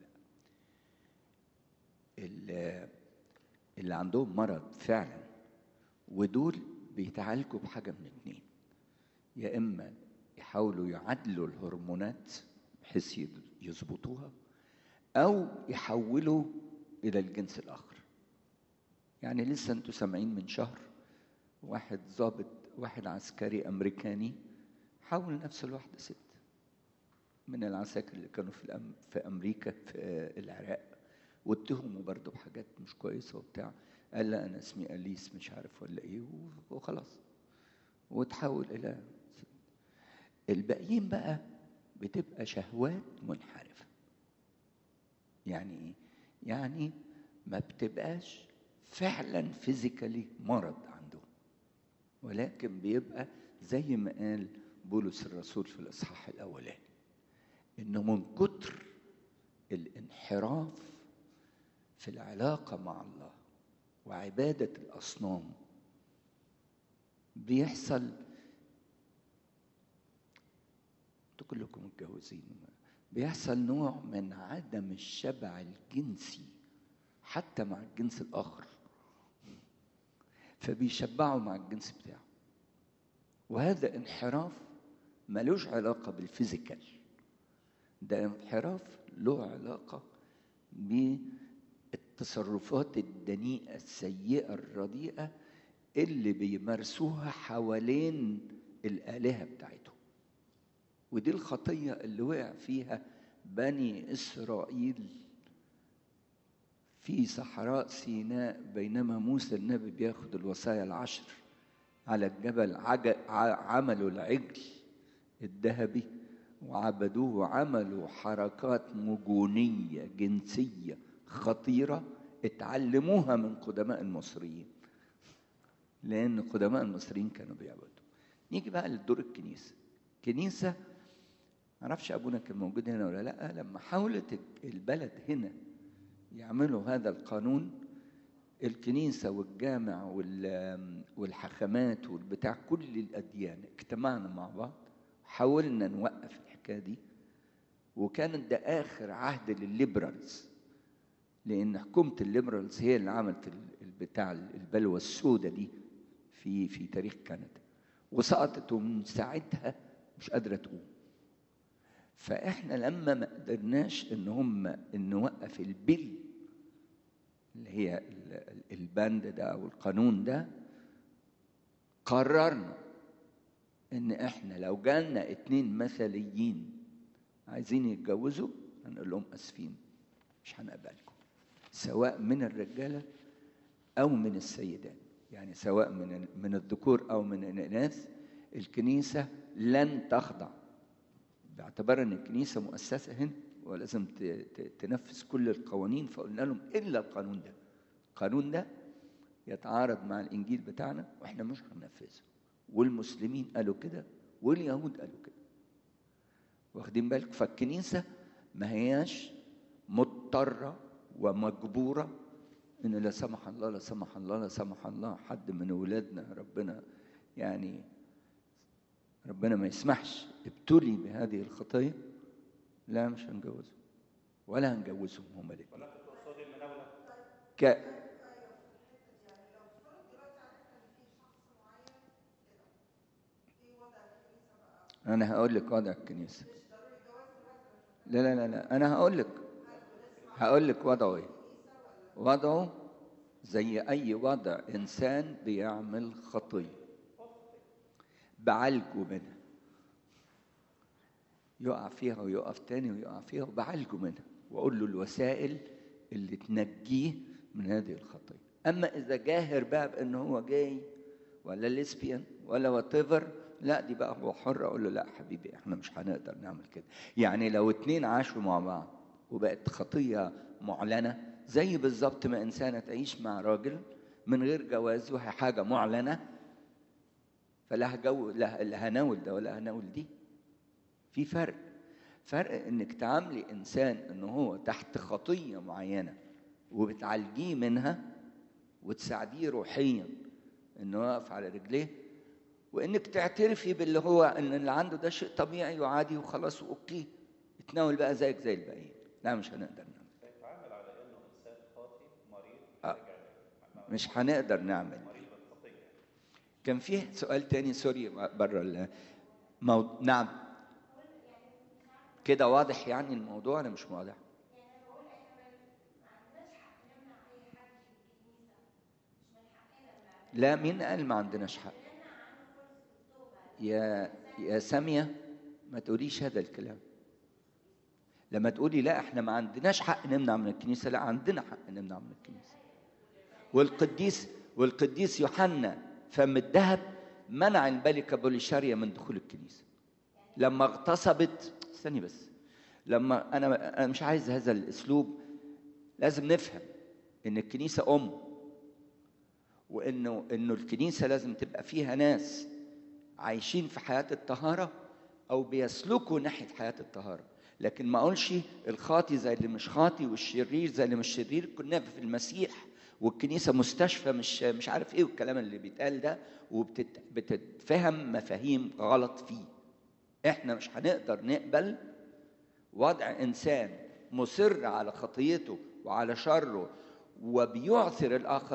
[SPEAKER 2] لا. اللي عندهم مرض فعلا ودول بيتعالجوا بحاجة من اتنين، يا إما يحاولوا يعدلوا الهرمونات بحيث يظبطوها، أو يحولوا إلى الجنس الآخر. يعني لسه انتوا سامعين من شهر واحد ضابط، واحد عسكري أمريكاني حاول نفسه لواحدة ست من العساكر اللي كانوا في أمريكا في العراق، واتهموا برضه بحاجات مش كويسة وبتاع. قال لا أنا اسمي أليس مش عارف ولا إيه وخلاص، وتحول إلى الباقيين بقى بتبقى شهوات منحرفة. يعني إيه؟ يعني ما بتبقاش فعلا فيزيكالي مرض عندهم، ولكن بيبقى زي ما قال بولس الرسول في الإصحاح الأولاني، إنه من كتر الانحراف في العلاقة مع الله وعبادة الأصنام بيحصل، انتوا كلكم متجوزين، بيحصل نوع من عدم الشبع الجنسي حتى مع الجنس الآخر، فبيشبعوا مع الجنس بتاعه. وهذا انحراف ملوش علاقة بالفيزيكال، ده انحراف له علاقة بالتصرفات الدنيئة السيئة الرديئة اللي بيمارسوها حوالين الآلهة بتاعتهم. ودي الخطية اللي وقع فيها بني إسرائيل في صحراء سيناء بينما موسى النبي بياخد الوصايا العشر على الجبل. عملوا العجل الذهبي وعبدوه وعملوا حركات مجونية جنسية خطيرة اتعلموها من قدماء المصريين، لأن قدماء المصريين كانوا بيعبدوا. نيجي بقى لدور الكنيسة. كنيسة معرفش أبونا كان موجود هنا ولا لأ، لما حاولت البلد هنا يعملوا هذا القانون، الكنيسة والجامع والحاخامات والبتاع كل الأديان اجتمعنا مع بعض، حاولنا نوقف الحكاية دي. وكانت ده آخر عهد للليبرالز، لأن حكومة الليبرالز هي اللي عملت البتاع البلوى السوداء دي في تاريخ كندا، وسقطت ومن ساعتها مش قادرة تقوم. فإحنا لما ما قدرناش إن نوقف البل اللي هي البند ده أو القانون ده، قررنا إن إحنا لو جالنا 2 مثليين عايزين يتجوزوا هنقول لهم أسفين، مش هنقبلكم، سواء من الرجالة أو من السيدات، يعني سواء من الذكور أو من الإناث. الكنيسة لن تخضع، باعتبار ان الكنيسه مؤسسه هنا ولازم تنفذ كل القوانين. فقلنا لهم الا القانون ده، القانون ده يتعارض مع الانجيل بتاعنا واحنا مش هننفذه. والمسلمين قالوا كده واليهود قالوا كده، واخدين بالك؟ فالكنيسه ما هياش مضطره ومجبوره ان لا سمح الله لا سمح الله لا سمح الله حد من اولادنا ربنا ما يسمحش ابتلي بهذه الخطيه، لا مش هنجوزهم ولا هنجوزهم هم الاثنين. ولا تقصدي المناوله انا هقول لك وضع الكنيسه. لا انا هقول لك وضعه ايه. وضعه زي اي وضع انسان بيعمل خطيه، بعالجه منها، يقع فيها ويقف تاني ويقع فيها وبعالجه منها، واقول له الوسائل اللي تنجيه من هذه الخطيه. اما اذا جاهر بقى بان هو جاي ولا ليسبيان ولا واتيفر، لا دي بقى هو حر. اقول له لا حبيبي احنا مش هنقدر نعمل كده. يعني لو 2 عاشوا مع بعض وبقت خطيه معلنه، زي بالظبط ما انسانه تعيش مع راجل من غير جواز وهي حاجه معلنه، فلا هناول ده ولا هناول دي. في فرق انك تعاملي انسان انه هو تحت خطيه معينه وبتعالجيه منها وتساعديه روحيا انه يقف على رجليه، وانك تعترفي باللي هو ان اللي عنده ده شيء طبيعي وعادي وخلاص واوكي، اتناول بقى زيك زي الباقيين. لا مش هنقدر نعمل.
[SPEAKER 1] يتعامل على انه انسان خاطي مريض
[SPEAKER 2] مش هنقدر نعمل. كان فيه سؤال تاني سوري بره نعم كده واضح يعني الموضوع. انا مش واضح. لا مين قال ما عندناش حق؟ يا سامية ما تقوليش هذا الكلام. لما تقولي لا احنا ما عندناش حق نمنع من الكنيسة، لا عندنا حق نمنع من الكنيسة. والقديس يوحنا فم الذهب منع الملكة بوليشاريا من دخول الكنيسة لما اغتصبت. استني بس، لما انا مش عايز هذا الاسلوب. لازم نفهم ان الكنيسة وانه الكنيسه لازم تبقى فيها ناس عايشين في حياه الطهاره او بيسلكوا ناحيه حياه الطهاره. لكن ما اقولش الخاطي زي اللي مش خاطي والشرير زي اللي مش شرير، كنا في المسيح والكنيسه مستشفى مش عارف ايه والكلام اللي بيتقال ده، وبتتفهم مفاهيم غلط فيه. احنا مش هنقدر نقبل وضع انسان مصر على خطيته وعلى شره وبيعثر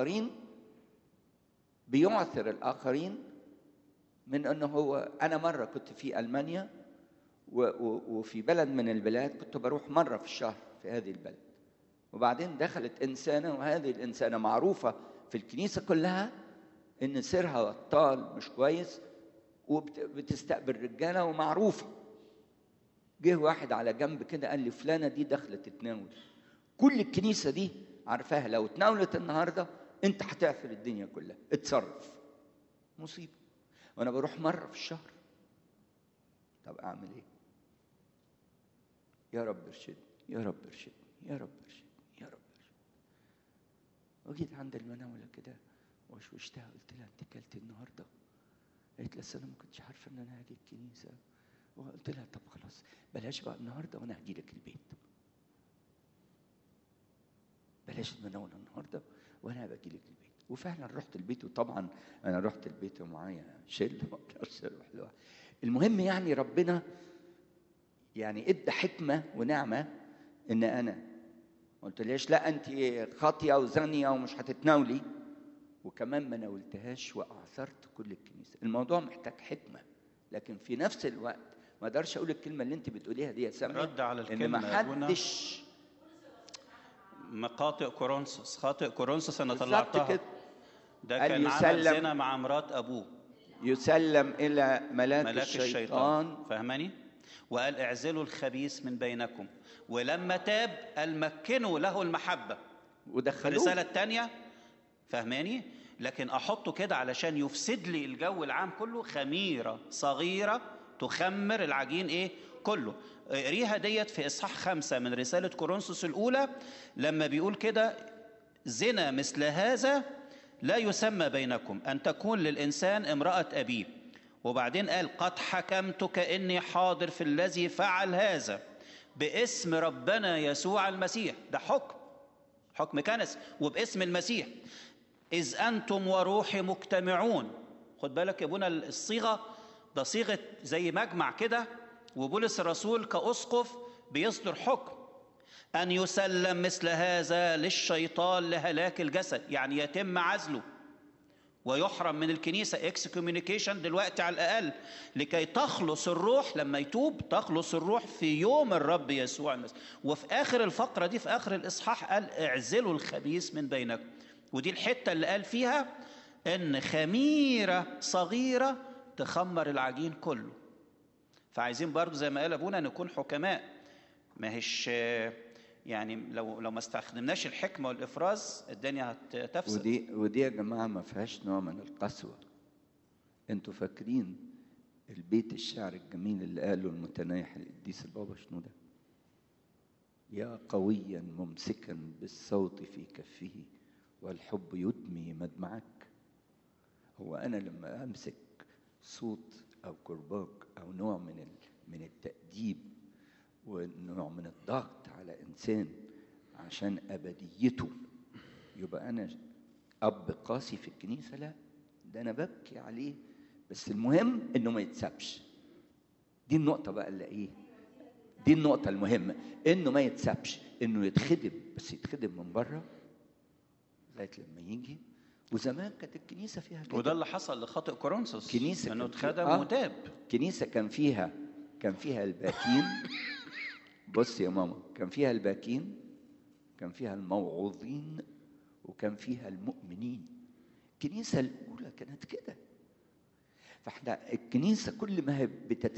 [SPEAKER 2] الاخرين من انه هو. انا مره كنت في المانيا وفي بلد من البلاد كنت بروح مره في الشهر في هذه البلد، وبعدين دخلت انسانه، وهذه الانسانه معروفه في الكنيسه كلها ان سيرها بطال مش كويس وبتستقبل رجاله ومعروفه. جه واحد على جنب كده قال لي فلانه دي دخلت تتناول، كل الكنيسه دي عارفاها، لو اتناولت النهارده انت هتعفر الدنيا كلها، اتصرف. مصيبه. وانا بروح مره في الشهر. طب اعمل ايه؟ يا رب ارشدني، يا رب ارشدني، يا رب ارشدني، يا رب ارشدني. وجيت عند المناوله كده وشوشتها، قلت لها انت كلتي النهارده؟ قالت لي اصل انا ما كنتش عارفه ان انا هاجي الكنيسه. وقلت لها طب خلاص بلاش بقى النهارده وانا هجي لك البيت. بلاش المناوله النهارده وانا باجي لك البيت. وفعلا رحت البيت، وطبعا انا رحت البيت ومعايا شله ما اقدرش اروح لوحدي. المهم يعني ربنا يعني ادى حكمه ونعمه ان انا قلت ليش لا انت خاطيه وزانيه ومش هتتناولي، وكمان ما ناولتهاش واعثرت كل الكنيسه. الموضوع محتاج حكمه، لكن في نفس الوقت ما اقدرش اقول الكلمه اللي انت بتقوليها دي يا سامي،
[SPEAKER 1] رد على الكلمه
[SPEAKER 2] ان ما حدش
[SPEAKER 1] خاطئ كورنثوس انا طلعتها
[SPEAKER 2] كده.
[SPEAKER 1] ده
[SPEAKER 2] قال
[SPEAKER 1] كان عمل زنا مع مرات ابوه،
[SPEAKER 2] يسلم الى ملاك
[SPEAKER 1] الشيطان. فهماني؟ وقال اعزلوا الخبيث من بينكم، ولما تاب قال مكنوا له المحبه
[SPEAKER 2] ودخلوه
[SPEAKER 1] الرساله الثانيه. فهماني؟ لكن احطه كده علشان يفسد لي الجو العام كله، خميره صغيره تخمر العجين ايه كله. قريها ديت في اصحاح 5 من رساله كورنثوس الاولى، لما بيقول كده زنا مثل هذا لا يسمى بينكم أن تكون للإنسان امرأة أبيه. وبعدين قال قد حكمت كأني حاضر في الذي فعل هذا باسم ربنا يسوع المسيح. ده حكم كنس وباسم المسيح، إذ أنتم وروحي مجتمعون. خد بالك يا ابونا الصيغة ده صيغة زي مجمع كده، وبولس الرسول كأسقف بيصدر حكم أن يسلم مثل هذا للشيطان لهلاك الجسد، يعني يتم عزله ويحرم من الكنيسة excommunication دلوقتي على الأقل، لكي تخلص الروح لما يتوب، تخلص الروح في يوم الرب يسوع المسيح. وفي آخر الفقرة دي في آخر الإصحاح قال اعزلوا الخبيث من بينكم، ودي الحتة اللي قال فيها إن خميرة صغيرة تخمر العجين كله. فعايزين برضو زي ما قال أبونا نكون حكماء، ما هيش يعني لو ما استخدمناش الحكمه والافراز الدنيا هتفسد.
[SPEAKER 2] ودي يا جماعه ما فيهاش نوع من القسوه. انتوا فاكرين البيت الشعر الجميل اللي قاله المتنايح القديس البابا شنو ده؟ يا قويا ممسكا بالصوت في كفه والحب يدمي مدمعك. هو انا لما امسك صوت او كرباج او نوع من التأديب ونوع من الضغط على إنسان عشان أبديته يبقى أنا أب قاسي في الكنيسة؟ لا، ده أنا ببكي عليه، بس المهم إنه ما يتسابش. دي النقطة بقى اللي إيه؟ دي النقطة المهمة، إنه ما يتسابش، إنه يتخدم، بس يتخدم من بره لغاية لما يجي. وزمان كانت الكنيسة فيها كده،
[SPEAKER 1] وده اللي حصل لخاطئ كورنثوس،
[SPEAKER 2] كنيسة
[SPEAKER 1] إنه اتخدم وتاب.
[SPEAKER 2] كنيسة كان فيها الباكين. بص يا ماما، كان فيها الباكين، كان فيها الموعوظين، وكان فيها المؤمنين. الكنيسة الأولى كانت كده. فاحنا الكنيسة كل ما هي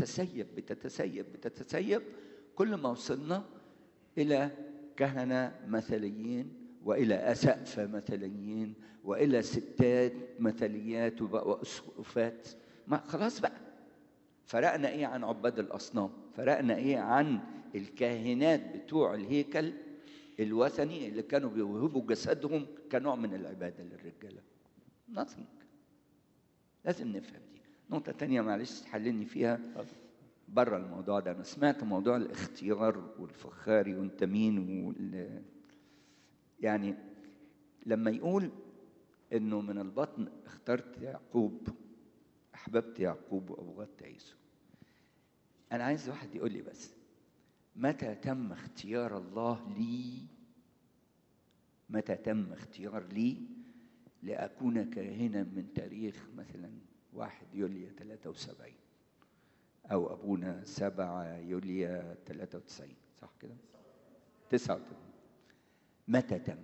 [SPEAKER 2] بتتسيب كل ما وصلنا إلى كهنة مثليين، وإلى أسقفة مثليين، وإلى ستات مثليات وأسقفات. ما خلاص بقى، فرقنا إيه عن عباد الأصنام؟ فرقنا إيه عن الكاهنات بتوع الهيكل الوثني اللي كانوا بيوهبوا جسدهم كنوع من العبادة للرجالة؟ nothing. لازم نفهم دي. نقطة تانية معلش تحللني فيها بره الموضوع ده. أنا سمعت موضوع الاختيار والفخاري وأنت مين يعني لما يقول إنه من البطن اخترت يعقوب، أحببت يعقوب وأبغضت عيسو. أنا عايز واحد يقول لي بس متى تم اختيار الله لي؟ متى تم اختيار لي لأكون كاهنا من تاريخ مثلا 1 يوليو 73 أو أبونا 7 يوليو 93 صح كده؟ 89. متى تم؟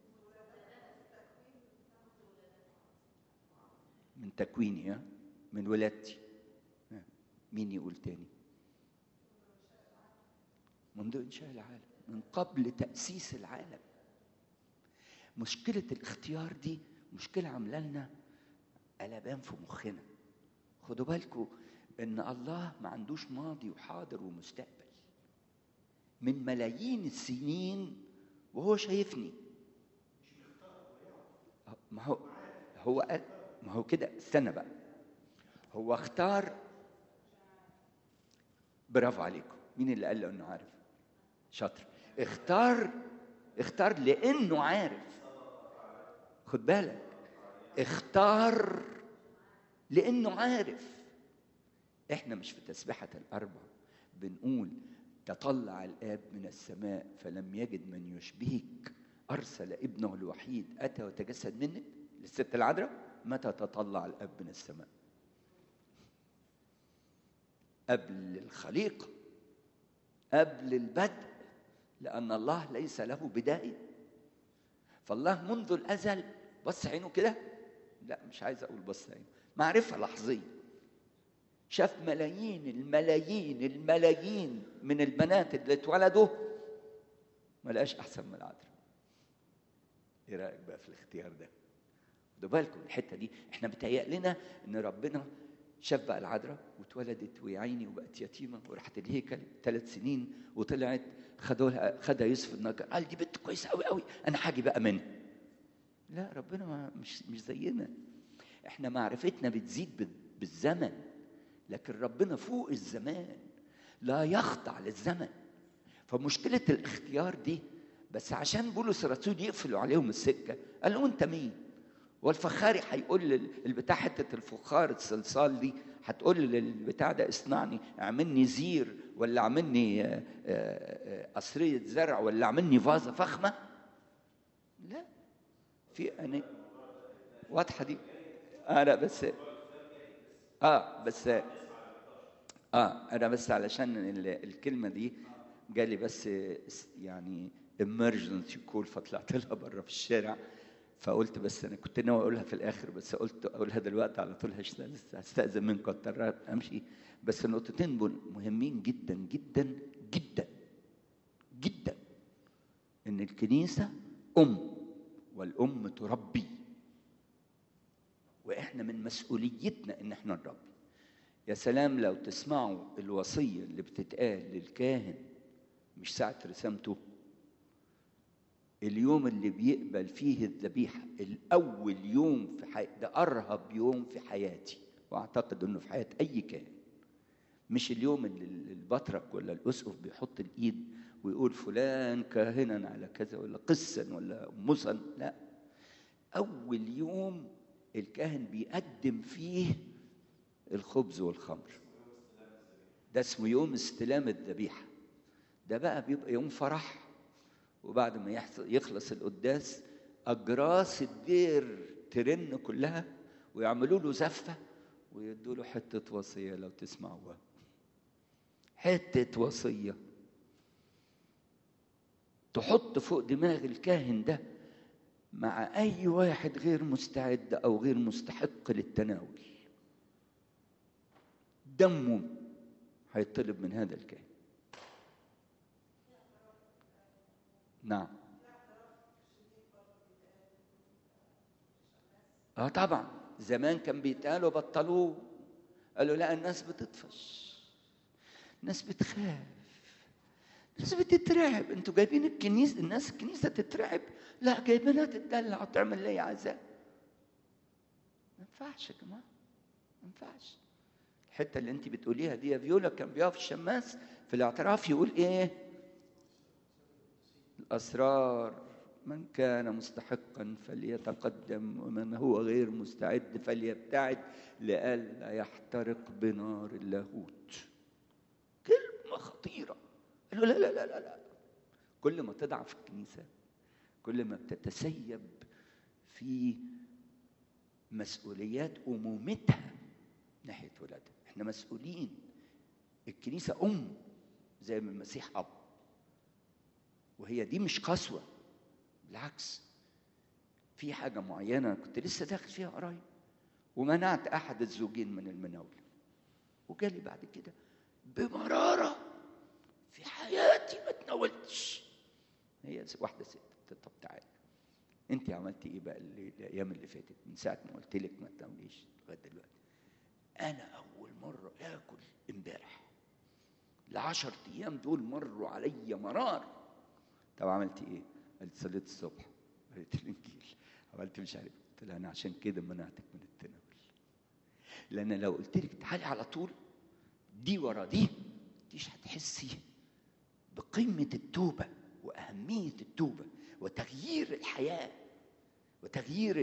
[SPEAKER 2] من تكويني، من ولادتي. مين يقول تاني؟ منذ إنشاء العالم، من قبل تأسيس العالم. مشكلة الاختيار دي مشكلة عاملة لنا قلبان في مخنا. خدوا بالكم إن الله ما عندوش ماضي وحاضر ومستقبل. من ملايين السنين وهو شايفني. ما هو كده. استنى بقى، هو اختار. برافو عليكم. مين اللي قال له انه عارف؟ شاطر. اختار لانه عارف. خد بالك، اختار لانه عارف. احنا مش في تسبيحة الاربع بنقول تطلع الاب من السماء فلم يجد من يشبهك، ارسل ابنه الوحيد اتى وتجسد منك للست العذراء. متى تطلع الاب من السماء؟ قبل الخليقة، قبل البدء، لأن الله ليس له بداية. فالله منذ الأزل بص عينه كده، لا مش عايز أقول بص عينه، معرفة لحظية. شاف الملايين من البنات اللي اتولدوا، ما لقاش أحسن من العذراء. إيه رأيك بقى في الاختيار ده؟ خدوا بالكم الحتة دي. إحنا بيتهيأ لنا إن ربنا شاف بقى العذراء واتولدت ويعيني وبقت يتيمه وراحت الهيكل 3 سنين وطلعت خدها يوسف النجار، قال دي بنت كويسه قوي قوي انا هاجي بقى منها. لا، ربنا مش زينا. احنا معرفتنا بتزيد بالزمن، لكن ربنا فوق الزمان، لا يخضع للزمن. فمشكله الاختيار دي بس عشان بولس الرسول يقفلوا عليهم السكه، قال له انت مين؟ والفخاري هيقول للبتاع حته الفخار الصلصال دي، هتقول للبتاع ده اصنعني، اعملني زير ولا اعملني قصريه زرع ولا اعملني فازه فخمه؟ لا، في انا واضحه دي. انا بس علشان الكلمه دي جالي بس يعني emergency call، فطلعت لها بره في الشارع، فقلت بس انا كنت ناوي اقولها في الاخر بس قلت اقولها دلوقتي على طول. هستأذن منكم، اضطريت امشي. بس النقطتين مهمين جدا جدا جدا جدا. ان الكنيسه والام تربي، واحنا من مسؤوليتنا ان احنا نربي. يا سلام لو تسمعوا الوصيه اللي بتتقال للكاهن مش ساعه رسامته، اليوم اللي بيقبل فيه الذبيحة، الأول يوم في حياتي، ده أرهب يوم في حياتي، وأعتقد أنه في حياة أي كائن. مش اليوم اللي البطرك ولا الأسقف بيحط الإيد ويقول فلان كاهنا على كذا ولا قسا ولا مصا، لا. أول يوم الكاهن بيقدم فيه الخبز والخمر، ده اسمه يوم استلام الذبيحة. ده بقى بيبقى يوم فرح، وبعد ما يخلص القداس أجراس الدير ترن كلها ويعملوا له زفة ويدوا له حتة وصية. لو تسمعوها، حتة وصية تحط فوق دماغ الكاهن ده مع أي واحد غير مستعد أو غير مستحق للتناول. دمه هيطلب من هذا الكاهن. نعم. طبعا زمان كان بيتقالوا بطلوه، قالوا لا الناس بتطفش، الناس بتخاف، الناس بتترعب. انتوا جايبين الكنيسه تترعب؟ لا، جايبينها تتدلع وتعمل اللي هي عايزاه. ينفعش يا جماعه، ما ينفعش. الحته اللي انت بتقوليها دي يا فيولا، كان بيقف الشماس في الاعتراف يقول ايه؟ الاسرار من كان مستحقا فليتقدم ومن هو غير مستعد فليبتعد لئلا يحترق بنار اللاهوت. كلمه خطيره. قال له لا لا لا لا لا، كل ما تضعف الكنيسه كل ما بتتسيب في مسؤوليات أمومتها ناحية ولادها. احنا مسؤولين. الكنيسة زي ما المسيح أب، وهي دي مش قسوة، بالعكس. في حاجة معينة كنت لسه داخل فيها قريب ومنعت أحد الزوجين من المناولة، وجالي بعد كده بمرارة في حياتي ما تناولتش. هي واحدة ست، طب تعالي انت عملتي ايه بقى الايام اللي فاتت من ساعه ما قلت لك ما تناوليش لغايه دلوقتي؟ انا اول مره اكل امبارح، ال10 ايام دول مروا عليا مرار. طب عملتي ايه؟ قالت صليت الصبح، قريت الانجيل، عملت مش عارف. قلت لها انا عشان كده منعتك من التناول، لان لو قلت لك تعالي على طول دي ورا دي مش هتحسي بقيمه التوبه واهميه التوبه وتغيير الحياه وتغيير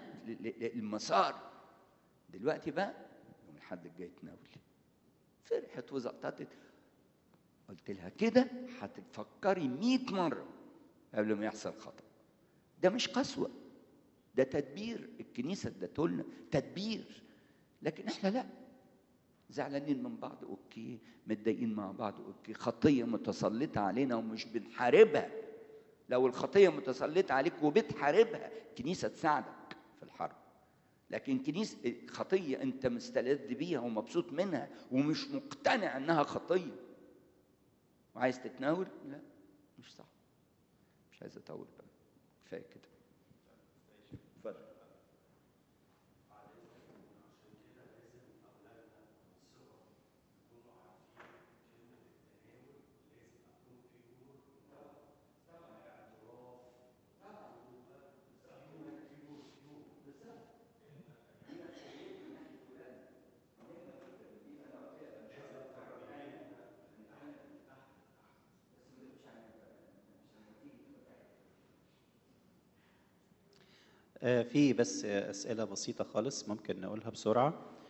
[SPEAKER 2] المسار. دلوقتي بقى يوم الحد الجاي تناولي، فرحت وزقطت. قلت لها كده هتفكري 100 مرة قبل ما يحصل خطأ. ده مش قسوة، ده تدبير. الكنيسة ادته لنا تدبير، لكن احنا لا، زعلانين من بعض اوكي، متضايقين مع بعض اوكي، خطية متسلطة علينا ومش بنحاربها. لو الخطية متسلطة عليك وبتحاربها، الكنيسة تساعدك في الحرب. لكن كنيسة خطية انت مستلذ بيها ومبسوط منها ومش مقتنع انها خطية وعايز تتناول، لا مش صح. مش عايز اطول بقى، كفايه كده. اتفضل.
[SPEAKER 1] في بس أسئلة بسيطة خالص ممكن نقولها بسرعة.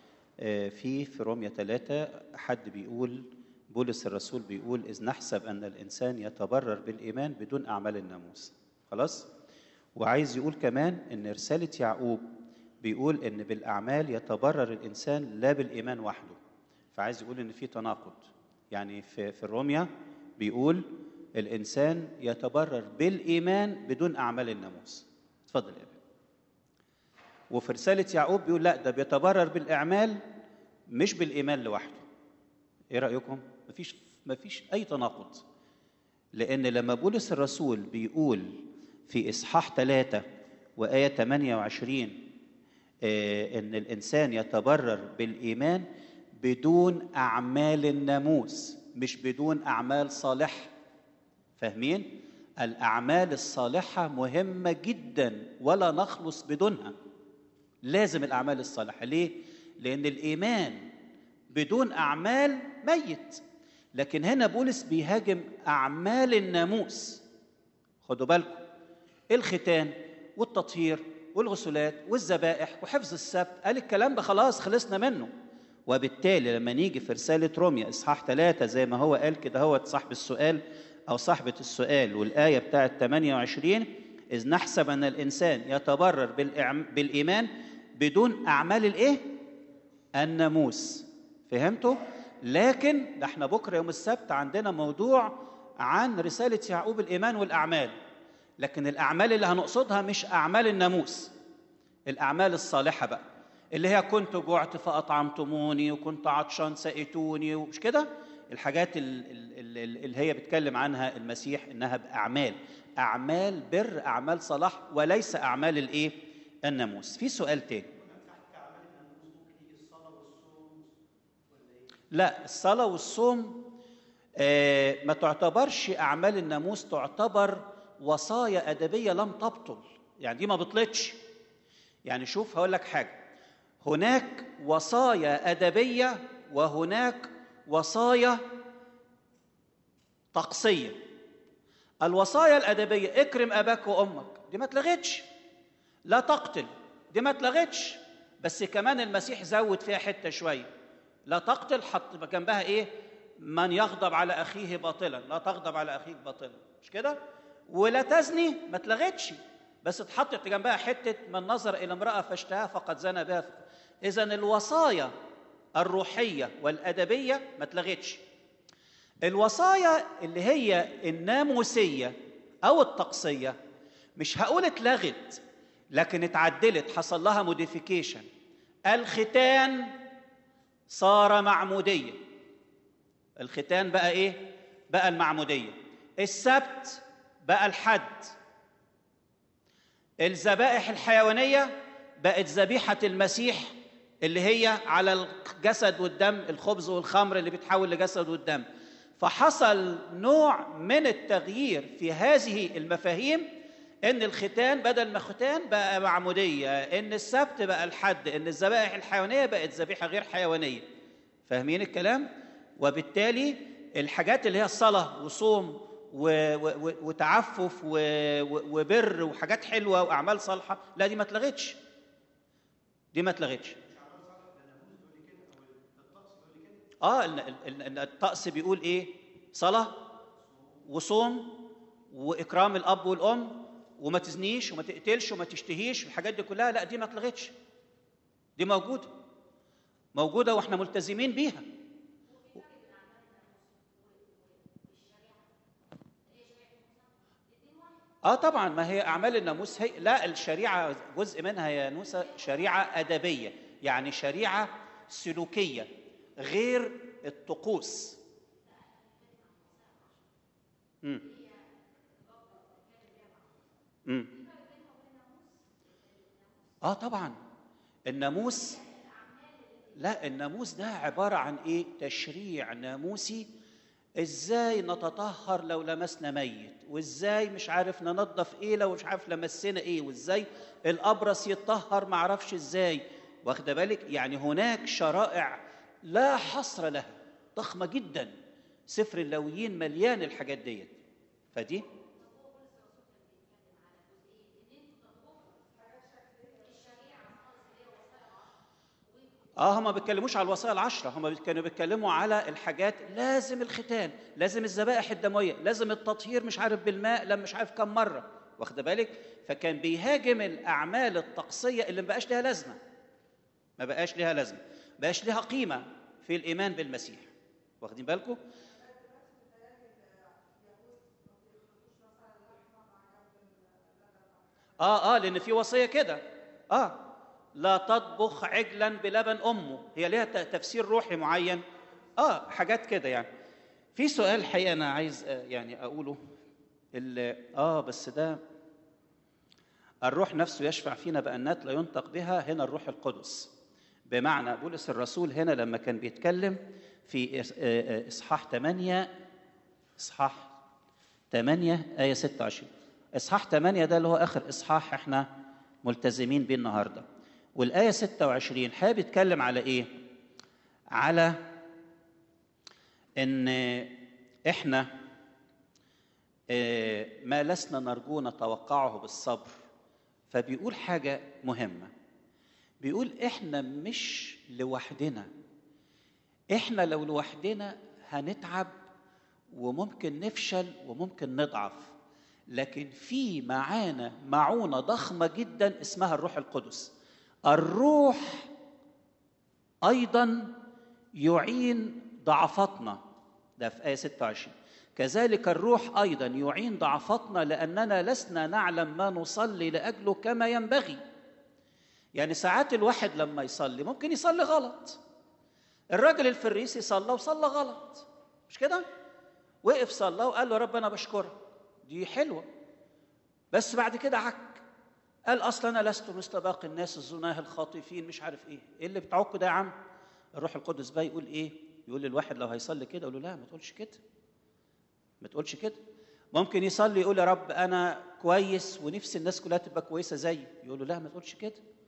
[SPEAKER 1] في رومية 3 حد بيقول، بولس الرسول بيقول إذ نحسب أن الإنسان يتبرر بالإيمان بدون أعمال الناموس. خلاص؟ وعايز يقول كمان إن رسالة يعقوب بيقول إن بالأعمال يتبرر الإنسان لا بالإيمان وحده. فعايز يقول إن في تناقض. يعني في الرومية بيقول الإنسان يتبرر بالإيمان بدون أعمال الناموس. اتفضل يا ابني. وفي رسالة يعقوب بيقول لا، ده بيتبرر بالأعمال مش بالإيمان لوحده. إيه رأيكم؟ مفيش أي تناقض. لأن لما بولس الرسول بيقول في إصحاح 3 وآية 28 إن الإنسان يتبرر بالإيمان بدون أعمال الناموس، مش بدون أعمال صالحة. فاهمين؟ الأعمال الصالحة مهمة جدا ولا نخلص بدونها. لازم الأعمال الصالحة. ليه؟ لأن الإيمان بدون أعمال ميت. لكن هنا بولس بيهاجم أعمال الناموس. خدوا بالكم، الختان والتطهير والغسلات والذبائح وحفظ السبت، قال الكلام ده خلاص خلصنا منه. وبالتالي لما نيجي في رسالة روميا إصحاح 3 زي ما هو قال كده، هو صاحب السؤال أو صاحبة السؤال، والآية بتاعت 28 إذ نحسب أن الإنسان يتبرر بالإيمان بدون أعمال الإيه؟ الناموس. فهمتوا؟ لكن ده احنا بكرة يوم السبت عندنا موضوع عن رسالة يعقوب الإيمان والأعمال. لكن الأعمال اللي هنقصدها مش أعمال الناموس، الأعمال الصالحة بقى، اللي هي كنت جوعت فأطعمتموني وكنت عطشان سقيتوني، ومش كده؟ الحاجات اللي هي بيتكلم عنها المسيح إنها بأعمال، أعمال بر، أعمال صلاح، وليس أعمال الإيه؟ الناموس. في سؤال تاني. لا، الصلاة والصوم ما تعتبرش أعمال الناموس، تعتبر وصايا أدبية لم تبطل. يعني دي ما بطلتش. يعني شوف هقول لك حاجة، هناك وصايا أدبية وهناك وصايا طقسية. الوصايا الأدبية اكرم أباك وأمك دي ما اتلغتش، لا تقتل دي ما اتلغتش، بس كمان المسيح زود فيها حتة شوية، لا تقتل حط جنبها إيه؟ من يغضب على أخيه باطلا، لا تغضب على أخيك باطلا، مش كده؟ ولا تزني ما اتلغتش، بس اتحطت جنبها حتة من نظر إلى امرأة فاشتهاها فقد زنى بها. إذن الوصايا الروحية والأدبية ما اتلغتش. الوصايا اللي هي الناموسية أو الطقسية مش هقول اتلغت، لكن اتعدلت، حصل لها موديفيكيشن. الختان صار معمودية، الختان بقى إيه؟ بقى المعمودية. السبت بقى الحد. الذبائح الحيوانية بقت ذبيحة المسيح اللي هي على الجسد والدم، الخبز والخمر اللي بيتحول لجسد والدم. فحصل نوع من التغيير في هذه المفاهيم، ان الختان بدل ما ختان بقى معمودية، ان السبت بقى الحد، ان الذبائح الحيوانية بقت ذبيحة غير حيوانية. فاهمين الكلام؟ وبالتالي الحاجات اللي هي الصلاة وصوم وتعفف وبر وحاجات حلوة وأعمال صالحة، لا دي ما اتلغتش، دي ما اتلغتش. الطقس بيقول ايه؟ صلاة وصوم واكرام الاب والام وما تزنيش وما تقتلش وما تشتهيش، الحاجات دي كلها لا دي ما اتلغتش، دي موجوده موجوده واحنا ملتزمين بيها. طبعا، ما هي اعمال الناموس هي لا الشريعه جزء منها يا نوسه شريعه ادبيه، يعني شريعه سلوكيه غير الطقوس. طبعا الناموس، لا الناموس ده عبارة عن ايه؟ تشريع ناموسي، ازاي نتطهر لو لمسنا ميت، وازاي مش عارف ننظف ايه لو مش عارف لمسنا ايه، وازاي الابرص يتطهر ما عرفش ازاي، واخده بالك؟ يعني هناك شرائع لا حصر لها، ضخمة جدا، سفر اللاويين مليان الحاجات ديت. فدي هم ما بيتكلموش على الوصايا العشرة، هم كانوا بيتكلموا على الحاجات، لازم الختان، لازم الذبائح الدموية، لازم التطهير مش عارف بالماء لما مش عارف كم مرة، واخد بالك؟ فكان بيهاجم الأعمال الطقسية اللي ما بقاش لها لازمة، ما بقاش لها لازمة، ما بقاش لها قيمة في الإيمان بالمسيح، واخدين بالكم؟ لأن في وصية كده، لا تطبخ عجلا بلبن أمه، هي ليها تفسير روحي معين، حاجات كده يعني. في سؤال حقيقة أنا عايز يعني أقوله، بس ده الروح نفسه يشفع فينا بأنات لا ينطق بها، هنا الروح القدس، بمعنى بولس الرسول هنا لما كان بيتكلم في إصحاح 8 آية 26، إصحاح 8 ده اللي هو آخر إصحاح إحنا ملتزمين بيه النهاردة، والآية 26 حابب يتكلم على إيه؟ على إن إحنا ما لسنا نرجو نتوقعه بالصبر، فبيقول حاجة مهمة، بيقول إحنا مش لوحدنا، إحنا لو لوحدنا هنتعب وممكن نفشل وممكن نضعف، لكن في معانا معونة ضخمة جدا اسمها الروح القدس. الروح أيضا يعين ضعفاتنا، ده في آية 26، كذلك الروح أيضا يعين ضعفاتنا لأننا لسنا نعلم ما نصلي لأجله كما ينبغي. يعني ساعات الواحد لما يصلي ممكن يصلي غلط، الراجل الفريسي صلى وصلى غلط، مش كده؟ وقف صلى وقال له رب أنا بشكرك، دي حلوة، بس بعد كده عك، قال أصلا أنا لست مثل باقي الناس الزناه الخاطفين مش عارف إيه اللي بتعك ده يا عم. الروح القدس بقى يقول إيه؟ يقول للواحد لو هيصلي كده، يقول له لا ما تقولش كده، ما تقولش كده. ممكن يصلي يقول يا رب أنا كويس ونفسي الناس كلها تبقى كويسة زيي، يقول له لا ما تقولش كده،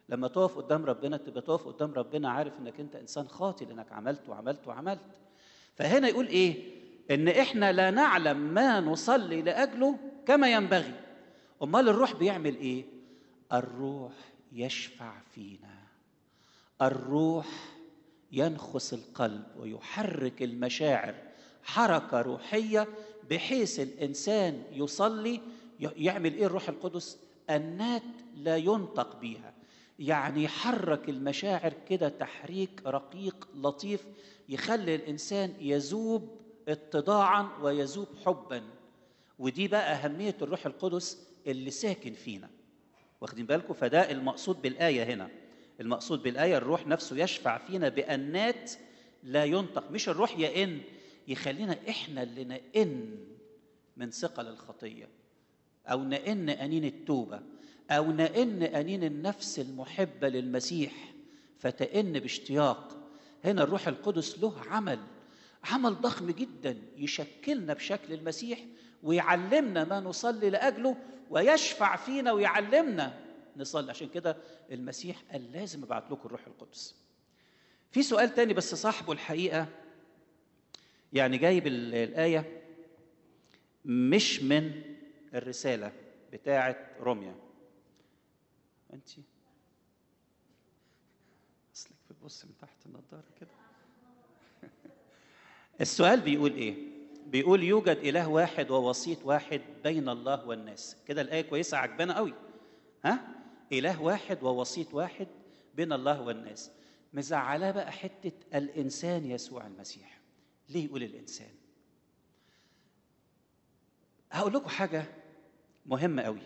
[SPEAKER 1] لما تقف قدام ربنا تبقى تقف قدام ربنا عارف انك انت انسان خاطئ لانك عملت وعملت وعملت. فهنا يقول ايه؟ ان احنا لا نعلم ما نصلي لاجله كما ينبغي. امال الروح بيعمل ايه؟ الروح يشفع فينا، الروح ينخس القلب ويحرك المشاعر حركة روحية بحيث الإنسان يصلي. يعمل إيه الروح القدس؟ أنات لا ينطق بيها، يعني يحرك المشاعر كده تحريك رقيق لطيف يخلي الإنسان يذوب اتضاعا ويذوب حبا. ودي بقى أهمية الروح القدس اللي ساكن فينا، واخدين بالكم؟ فده المقصود بالآية هنا. المقصود بالآية الروح نفسه يشفع فينا بأنات لا ينطق. مش الروح يئن، يخلينا إحنا اللي نئن من ثقل الخطية، أو نئن أنين التوبة، أو نئن أنين النفس المحبة للمسيح فتئن باشتياق. هنا الروح القدس له عمل ضخم جدا، يشكلنا بشكل المسيح ويعلمنا ما نصلي لأجله ويشفع فينا ويعلمنا نصلي. عشان كده المسيح قال لازم ابعت لكم الروح القدس. في سؤال تاني بس صاحبه الحقيقة يعني جايب الآية مش من الرسالة بتاعة روميا. أنت أصلك بتبص من تحت النظارة كده. السؤال بيقول إيه؟ بيقول يوجد إله واحد ووسيط واحد بين الله والناس. كده الآية كويسة عجبانة قوي. ها؟ إله واحد ووسيط واحد بين الله والناس. مزعلاه بقى حتة الإنسان يسوع المسيح. ليه يقول الإنسان؟ هقول لكم حاجة مهمة قوي.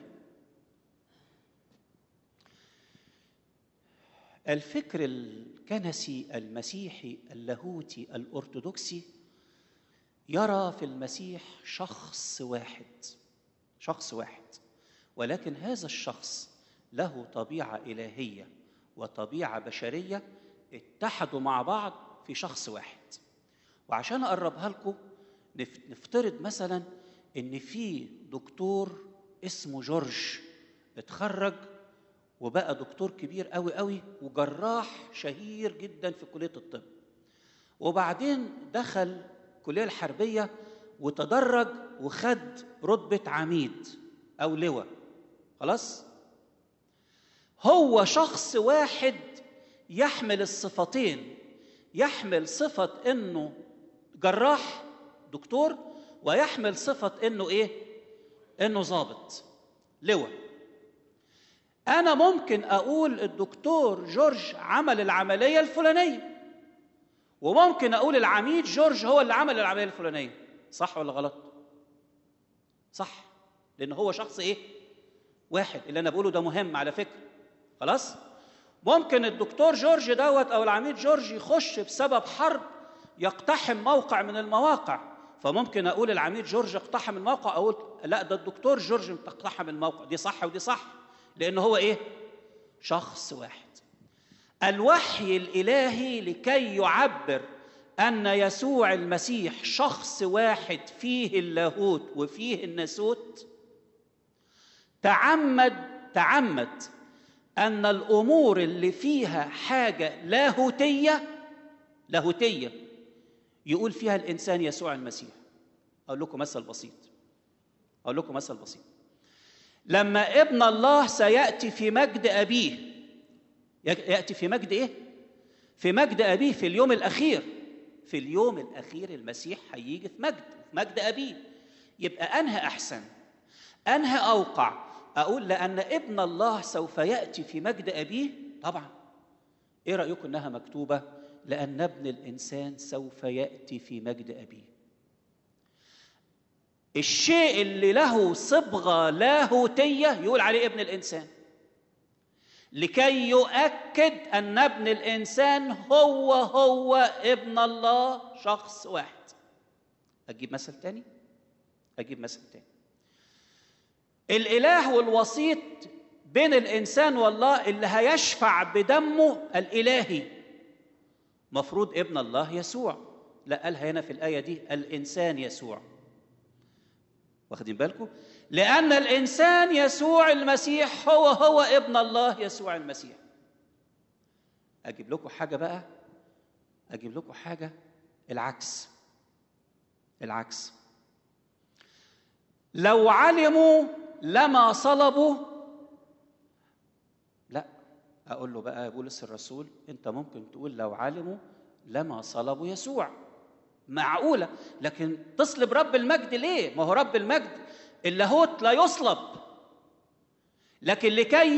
[SPEAKER 1] الفكر الكنسي المسيحي اللاهوتي الأرثوذكسي يرى في المسيح شخص واحد، ولكن هذا الشخص له طبيعة إلهية وطبيعة بشرية اتحدوا مع بعض في شخص واحد. وعشان أقربها لكم نفترض مثلا إن في دكتور اسمه جورج اتخرج وبقى دكتور كبير قوي قوي وجراح شهير جدا في كلية الطب، وبعدين دخل الكلية الحربية وتدرج وخد رتبة عميد أو لواء. خلاص؟ هو شخص واحد يحمل الصفتين، يحمل صفة إنه جراح دكتور، ويحمل صفة إنه إيه؟ إنه ضابط لواء. أنا ممكن أقول الدكتور جورج عمل العملية الفلانية، وممكن أقول العميد جورج هو اللي عمل العملية الفلانية. صح ولا غلط؟ صح، لأن هو شخص إيه؟ واحد. اللي أنا بقوله ده مهم على فكرة. خلاص؟ ممكن الدكتور جورج دوت أو العميد جورج يخش بسبب حرب يقتحم موقع من المواقع، فممكن أقول العميد جورج اقتحم الموقع، أقول لا ده الدكتور جورج اقتحم الموقع. دي صح ودي صح، لأن هو إيه؟ شخص واحد. الوحي الإلهي لكي يعبر أن يسوع المسيح شخص واحد فيه اللاهوت وفيه الناسوت تعمد أن الأمور اللي فيها حاجة لاهوتية يقول فيها الإنسان يسوع المسيح. أقول لكم مثل بسيط. لما ابن الله سيأتي في مجد أبيه، يأتي في مجد إيه؟ في مجد أبيه في اليوم الأخير. في اليوم الأخير المسيح هيجي في مجد أبيه. يبقى أنهى أحسن، أنهى أوقع، أقول لأن ابن الله سوف يأتي في مجد أبيه؟ طبعا. إيه رأيكم أنها مكتوبة لأن ابن الإنسان سوف يأتي في مجد أبيه؟ الشيء اللي له صبغة لاهوتية يقول عليه ابن الإنسان، لكي يؤكد أن ابن الإنسان هو ابن الله شخص واحد. أجيب مثل تاني. الإله والوسيط بين الإنسان والله اللي هيشفع بدمه الإلهي مفروض ابن الله يسوع. لا، قالها هنا في الآية دي الإنسان يسوع. واخدين بالكم؟ لأن الإنسان يسوع المسيح هو ابن الله يسوع المسيح. اجيب لكم حاجه بقى، اجيب لكم حاجه العكس. لو علموا لما صلبوا. لا، اقول له بقى يا بولس الرسول، انت ممكن تقول لو علموا لما صلبوا يسوع، معقوله، لكن تصلب رب المجد ليه؟ ما هو رب المجد اللاهوت لا يصلب، لكن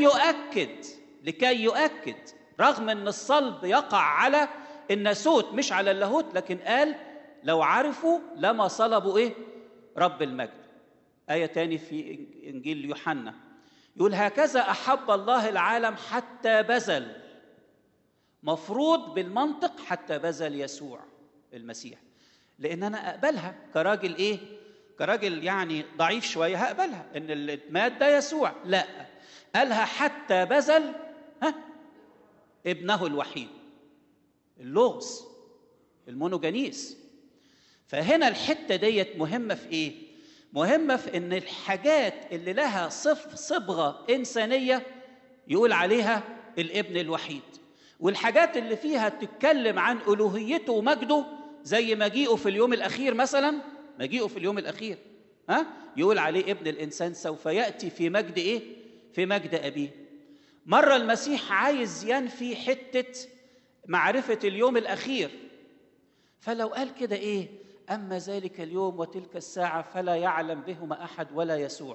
[SPEAKER 1] لكي يؤكد رغم ان الصلب يقع على الناسوت مش على اللاهوت، لكن قال لو عرفوا لما صلبوا ايه؟ رب المجد. آية تاني في إنجيل يوحنا يقول هكذا أحب الله العالم حتى بذل، مفروض بالمنطق حتى بذل يسوع المسيح، لأن أنا أقبلها كراجل إيه؟ كراجل يعني ضعيف شوية هقبلها إن اللي مات ده يسوع. لا، قالها حتى بذل ابنه الوحيد، اللغز المونوجانيس. فهنا الحتة ديت مهمة في إيه؟ مهمة في إن الحاجات اللي لها صبغة إنسانية يقول عليها الابن الوحيد، والحاجات اللي فيها تتكلم عن ألوهيته ومجده زي مجيئه في اليوم الأخير مثلا، مجيئه في اليوم الأخير يقول عليه ابن الإنسان سوف يأتي في مجد إيه؟ في مجد أبيه. مرة المسيح عايز ينفي حتة معرفة اليوم الأخير، فلو قال كده إيه؟ أما ذلك اليوم وتلك الساعة فلا يعلم بهما أحد ولا يسوع.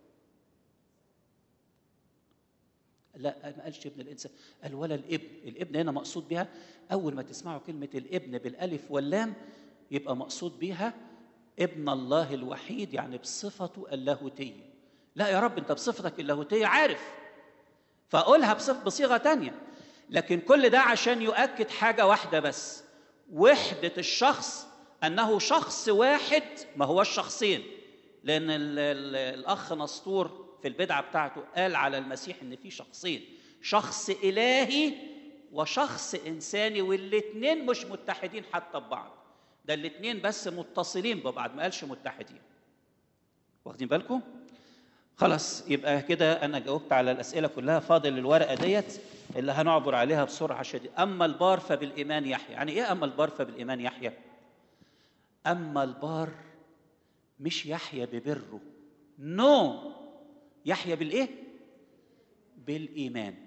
[SPEAKER 1] لا، ما قالش ابن الإنسان، قال ولا الابن. الابن هنا مقصود بها، أول ما تسمعوا كلمة الابن بالألف واللام يبقى مقصود بها ابن الله الوحيد، يعني بصفته اللاهوتية. لا يا رب، أنت بصفتك اللاهوتية عارف، فأقولها بصيغة تانية، لكن كل ده عشان يؤكد حاجة واحدة بس، وحدة الشخص، أنه شخص واحد ما هو الشخصين. لأن الأخ نسطور في البدعة بتاعته قال على المسيح إن في شخصين، شخص إلهي وشخص إنساني، والاتنين مش متحدين حتى ببعض، ده الاتنين بس متصلين ببعض، ما قالش متحدين. واخدين بالكم؟ خلاص، يبقى كده أنا جاوبت على الأسئلة كلها. فاضل الورقة ديت اللي هنعبر عليها بسرعة شديدة. أما البار فبالإيمان يحيى. يعني إيه أما البار فبالإيمان يحيى؟ أما البار مش يحيى ببره، يحيى بالإيه؟ بالإيمان.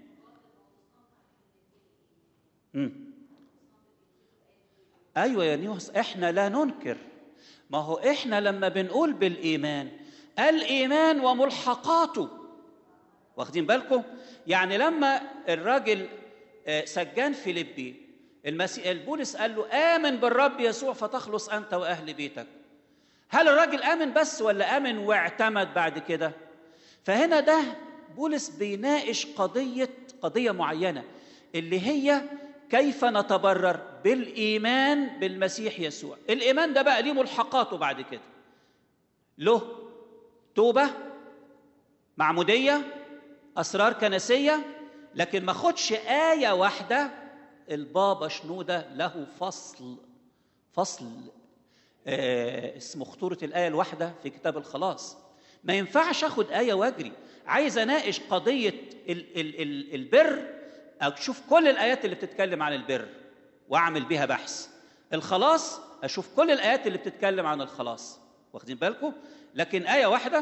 [SPEAKER 1] أيوة يا نيوس، إحنا لا ننكر، ما هو إحنا لما بنقول بالإيمان، الإيمان وملحقاته. واخدين بالكم؟ يعني لما الراجل سجان فيليبي المسيح البولس قال له آمن بالرب يسوع فتخلص أنت وأهل بيتك، هل الراجل آمن بس ولا آمن واعتمد بعد كده؟ فهنا ده بولس بيناقش قضية معينة، اللي هي كيف نتبرر بالإيمان بالمسيح يسوع. الإيمان ده بقى ليه ملحقاته بعد كده، له توبة، معمودية، أسرار كنسية. لكن ما خدش آية واحدة. البابا شنودة له فصل اسمه خطورة الآية الواحدة في كتاب الخلاص. ما ينفعش أخد آية واجري، عايز أناقش قضية البر، أشوف كل الآيات اللي بتتكلم عن البر وأعمل بها بحث. الخلاص أشوف كل الآيات اللي بتتكلم عن الخلاص. واخدين بالكم؟ لكن آية واحدة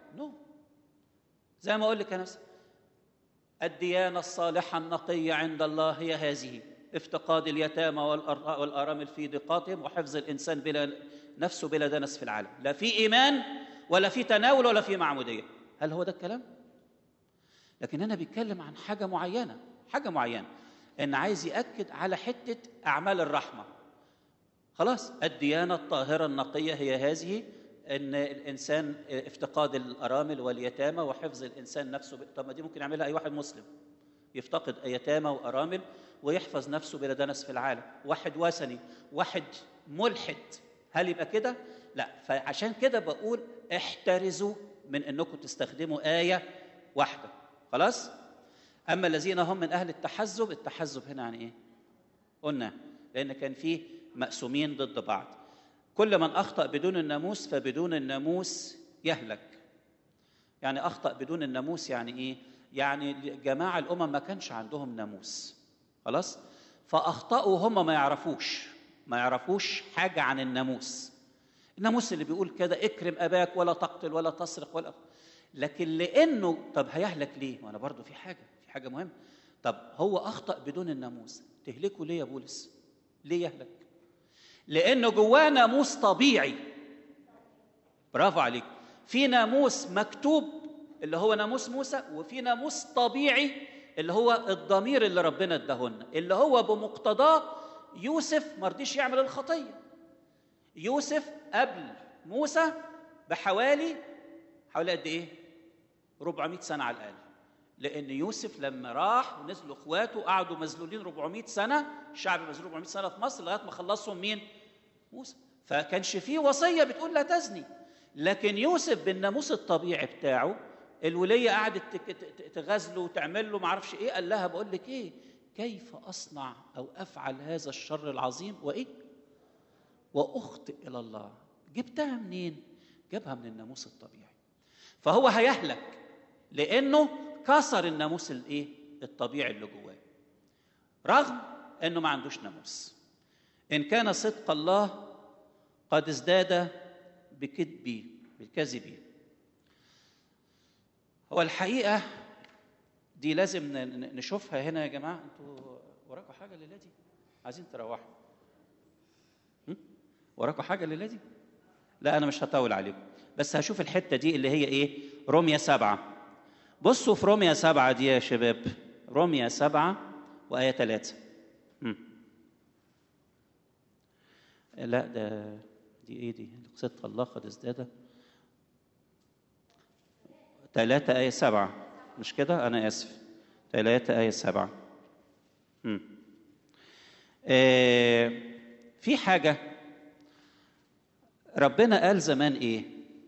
[SPEAKER 1] زي ما أقول لك أنا، الديانة الصالحة النقية عند الله هي هذه: افتقاد اليتامى والأرامل في ضيقاتهم، وحفظ الإنسان نفسه بلا دنس في العالم. لا في إيمان ولا في تناول ولا في معمودية. هل هو ده الكلام؟ لكن أنا بيتكلم عن حاجة معينة، إن عايز يأكد على حتة أعمال الرحمة. خلاص، الديانة الطاهرة النقية هي هذه: ان الانسان افتقاد الارامل واليتامى وحفظ الانسان نفسه. طب ما دي ممكن يعملها اي واحد مسلم، يفتقد يتامى وارامل ويحفظ نفسه بلا دنس في العالم. واحد وثني، واحد ملحد، هل يبقى كده؟ لا. فعشان كده بقول احترزوا من انكم تستخدموا آية واحدة. خلاص. اما الذين هم من اهل التحزب هنا يعني ايه؟ قلنا لان كان فيه مقسومين ضد بعض. كل من أخطأ بدون الناموس فبدون الناموس يهلك. يعني أخطأ بدون الناموس يعني إيه؟ يعني جماعة الأمم ما كانش عندهم ناموس. خلاص؟
[SPEAKER 3] فأخطأوا هم ما يعرفوش حاجة عن الناموس اللي بيقول كده اكرم أباك ولا تقتل ولا تسرق ولا، لكن لأنه طب هيهلك ليه؟ وأنا برضو في حاجة مهمة. طب هو أخطأ بدون الناموس، تهلكه ليه يا بولس؟ ليه يهلك؟ لأنه جواه ناموس طبيعي. برافو عليك. في ناموس مكتوب اللي هو ناموس موسى، وفي ناموس طبيعي اللي هو الضمير اللي ربنا اداهولنا، اللي هو بمقتضاه يوسف ما رضيش يعمل الخطية. يوسف قبل موسى بحوالي قد ايه؟ 400 سنة على الأقل. لأن يوسف لما راح ونزلوا إخواته قعدوا مذلولين 400 سنة، الشعب مذلول 400 سنة في مصر لغاية ما خلصهم مين؟ موسى. فكانش فيه وصية بتقول لا تزني، لكن يوسف بالناموس الطبيعي بتاعه الولية قعدت تغزله وتعمل له معرفش ايه، قال لها بقول لك ايه، كيف أصنع أو أفعل هذا الشر العظيم وأخطئ إلى الله. جبتها منين؟ جابها من الناموس الطبيعي. فهو هيهلك لأنه كسر الناموس الطبيعي اللي جواه، رغم أنه ما عندوش ناموس. إن كان صدق الله قد ازداد بالكذب. هو الحقيقة دي لازم نشوفها هنا يا جماعة. انتوا وراكوا حاجة الليلة دي؟ عايزين تروحوا؟ وراكوا حاجة الليلة دي؟ لا أنا مش هطول عليكم، بس هشوف الحتة دي اللي هي رومية 7. بصوا في رومية 7 دي يا شباب، رومية 7 وآية 3. لا دي دي صدق الله قد ازداد 3 آية 7، مش كده؟ أنا آسف، 3 آية 7. في حاجة ربنا قال زمان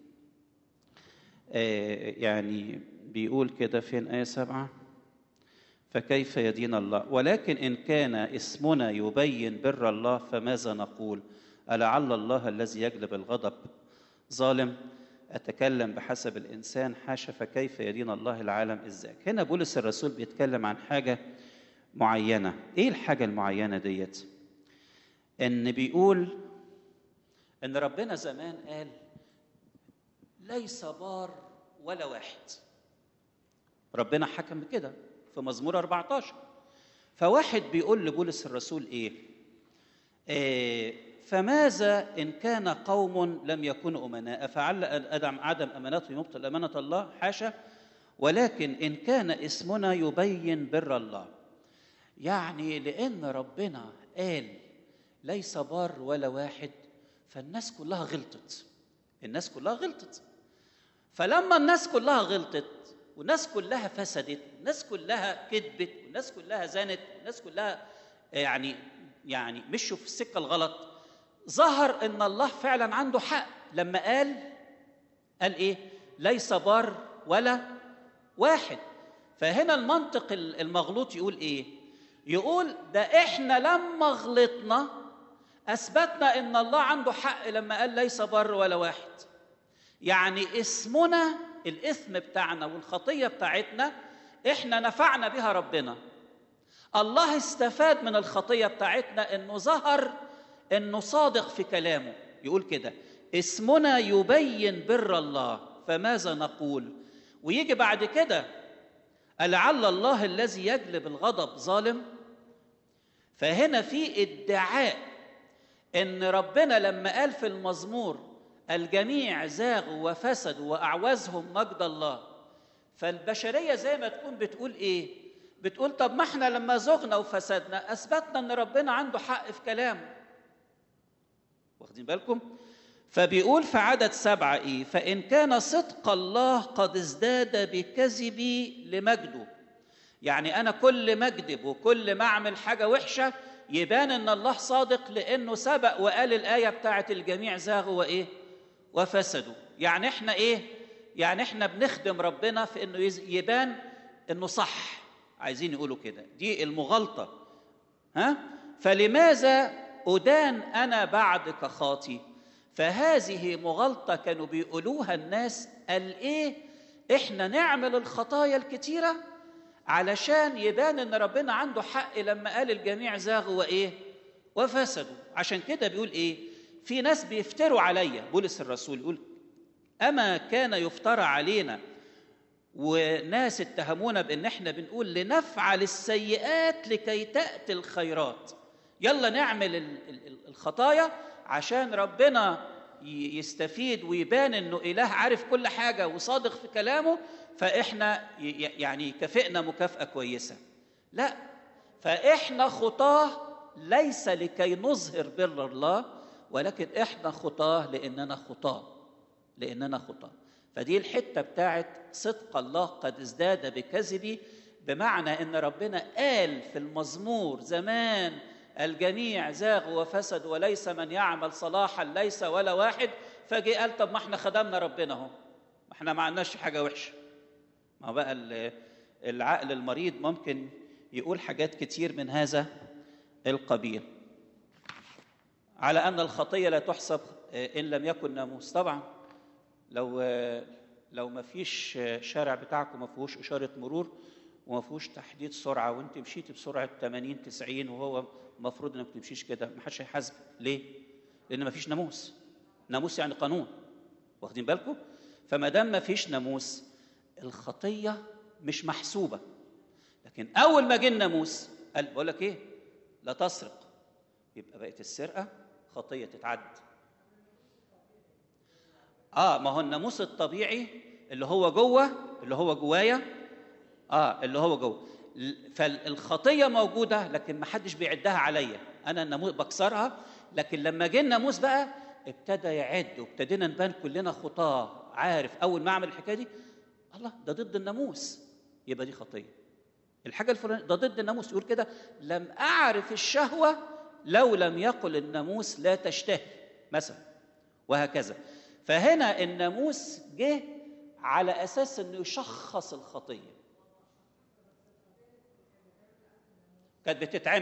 [SPEAKER 3] يعني بيقول كده فين آية 7؟ فكيف يدين الله؟ ولكن إن كان اسمنا يبين بر الله فماذا نقول؟ ألعل الله الذي يجلب الغضب ظالم؟ أتكلم بحسب الإنسان، حاشا، فكيف يدين الله العالم إزاك؟ هنا بولس الرسول بيتكلم عن حاجة معينة. إيه الحاجة المعينة ديت؟ إن بيقول إن ربنا زمان قال ليس بار ولا واحد. ربنا حكم كده في مزمور 14. فواحد بيقول لبولس الرسول فماذا إن كان قوم لم يكونوا أمناء؟ فعل عدم أمانتهم يبطل أمانة الله؟ حاشا، ولكن إن كان اسمنا يبين بر الله. يعني لأن ربنا قال ليس بار ولا واحد، فالناس كلها غلطت. فلما الناس كلها غلطت والناس كلها فسدت، الناس كلها كذبت، والناس كلها زنت، والناس كلها يعني مشوا في السكة الغلط، ظهر ان الله فعلا عنده حق لما قال ليس بار ولا واحد. فهنا المنطق المغلوط يقول يقول ده احنا لما غلطنا اثبتنا ان الله عنده حق لما قال ليس بار ولا واحد. يعني اسمنا، الاثم بتاعنا والخطية بتاعتنا احنا نفعنا بها ربنا. الله استفاد من الخطية بتاعتنا انه ظهر انه صادق في كلامه. يقول كده اسمنا يبين بر الله فماذا نقول؟ ويجي بعد كده ألعل الله الذي يجلب الغضب ظالم. فهنا في ادعاء ان ربنا لما قال في المزمور الجميع زاغوا وفسدوا وأعوزهم مجد الله، فالبشرية زي ما تكون بتقول بتقول طب ما احنا لما زغنا وفسدنا اثبتنا ان ربنا عنده حق في كلامه. واخدين بالكم؟ فبيقول في عدد 7 فإن كان صدق الله قد ازداد بكذبي لمجده. يعني أنا كل ما أكذب وكل ما أعمل حاجة وحشة يبان إن الله صادق، لأنه سبق وقال الآية بتاعت الجميع زاغوا وفسدوا. يعني إحنا يعني إحنا بنخدم ربنا في إنه يبان إنه صح. عايزين يقولوا كده، دي المغالطة. فلماذا أدان أنا بعد كخاطي؟ فهذه مغالطة كانوا بيقولوها الناس. قال إحنا نعمل الخطايا الكتيرة علشان يبان ان ربنا عنده حق لما قال الجميع زاغوا وايه وفسدوا. عشان كده بيقول ايه؟ في ناس بيفتروا عليا، بولس الرسول يقول اما كان يفترى علينا وناس اتهمونا بان احنا بنقول لنفعل السيئات لكي تأتي الخيرات. يلا نعمل الخطايا عشان ربنا يستفيد ويبان انه اله عارف كل حاجه وصادق في كلامه، فاحنا يعني كافئنا مكافاه كويسه. لا، فاحنا خطاه ليس لكي نظهر بر الله، ولكن احنا خطاه لاننا خطاه. فدي الحته بتاعت صدق الله قد ازداد بكذبي، بمعنى ان ربنا قال في المزمور زمان الجميع زاغوا وفسدوا وليس من يعمل صلاحا ليس ولا واحد. فجي قال طب ما احنا خدمنا ربنا اهو، ما احنا ما عملناش حاجه وحشه. ما بقى العقل المريض ممكن يقول حاجات كتير من هذا القبيل، على ان الخطيه لا تحسب ان لم يكن ناموس. طبعا لو ما فيش شارع بتاعكم ما فيهوش اشاره مرور وما فيهوش تحديد سرعه، وانت مشيتي بسرعه 80 90 وهو المفروض انك ما تمشيش كده، ما حدش هيحاسبك. ليه؟ لان ما فيش ناموس. ناموس يعني قانون، واخدين بالكم؟ فما دام ما فيش ناموس الخطيه مش محسوبه. لكن اول ما جه الناموس قال بقول لك ايه؟ لا تسرق، يبقى بقت السرقه خطيه تتعد. ما هو الناموس الطبيعي اللي هو جوه، اللي هو جوايا، اللي هو جوه. فالخطيه موجوده لكن ما حدش بيعدها عليا، انا الناموس بكسرها. لكن لما جه الناموس بقى ابتدى يعد، وابتدينا نبان كلنا خطاه. عارف اول ما اعمل الحكايه دي الله ده ضد الناموس، يبقى دي خطيه. الحاجه الفلانيه ده ضد الناموس، يقول كده لم اعرف الشهوه لو لم يقل الناموس لا تشتهي مثلا، وهكذا. فهنا الناموس جه على اساس انه يشخص الخطيه. كانت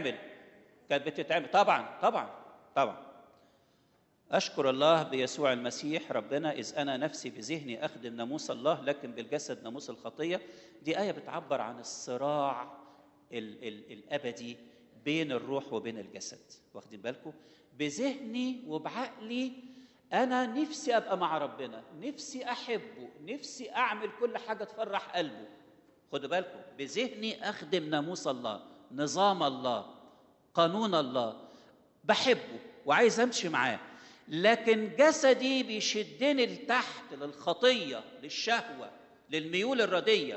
[SPEAKER 3] بتتعمل طبعا. أشكر الله بيسوع المسيح ربنا إذ أنا نفسي بذهني أخدم ناموس الله لكن بالجسد ناموس الخطية. دي آية بتعبر عن الصراع الأبدي بين الروح وبين الجسد، واخدين بالكم؟ بذهني وبعقلي أنا نفسي أبقى مع ربنا، نفسي أحبه، نفسي أعمل كل حاجة تفرح قلبه. خدوا بالكم، بذهني أخدم ناموس الله، نظام الله، قانون الله، بحبه وعايز أمشي معاه. لكن جسدي بيشدني لتحت، للخطية، للشهوة، للميول الردية.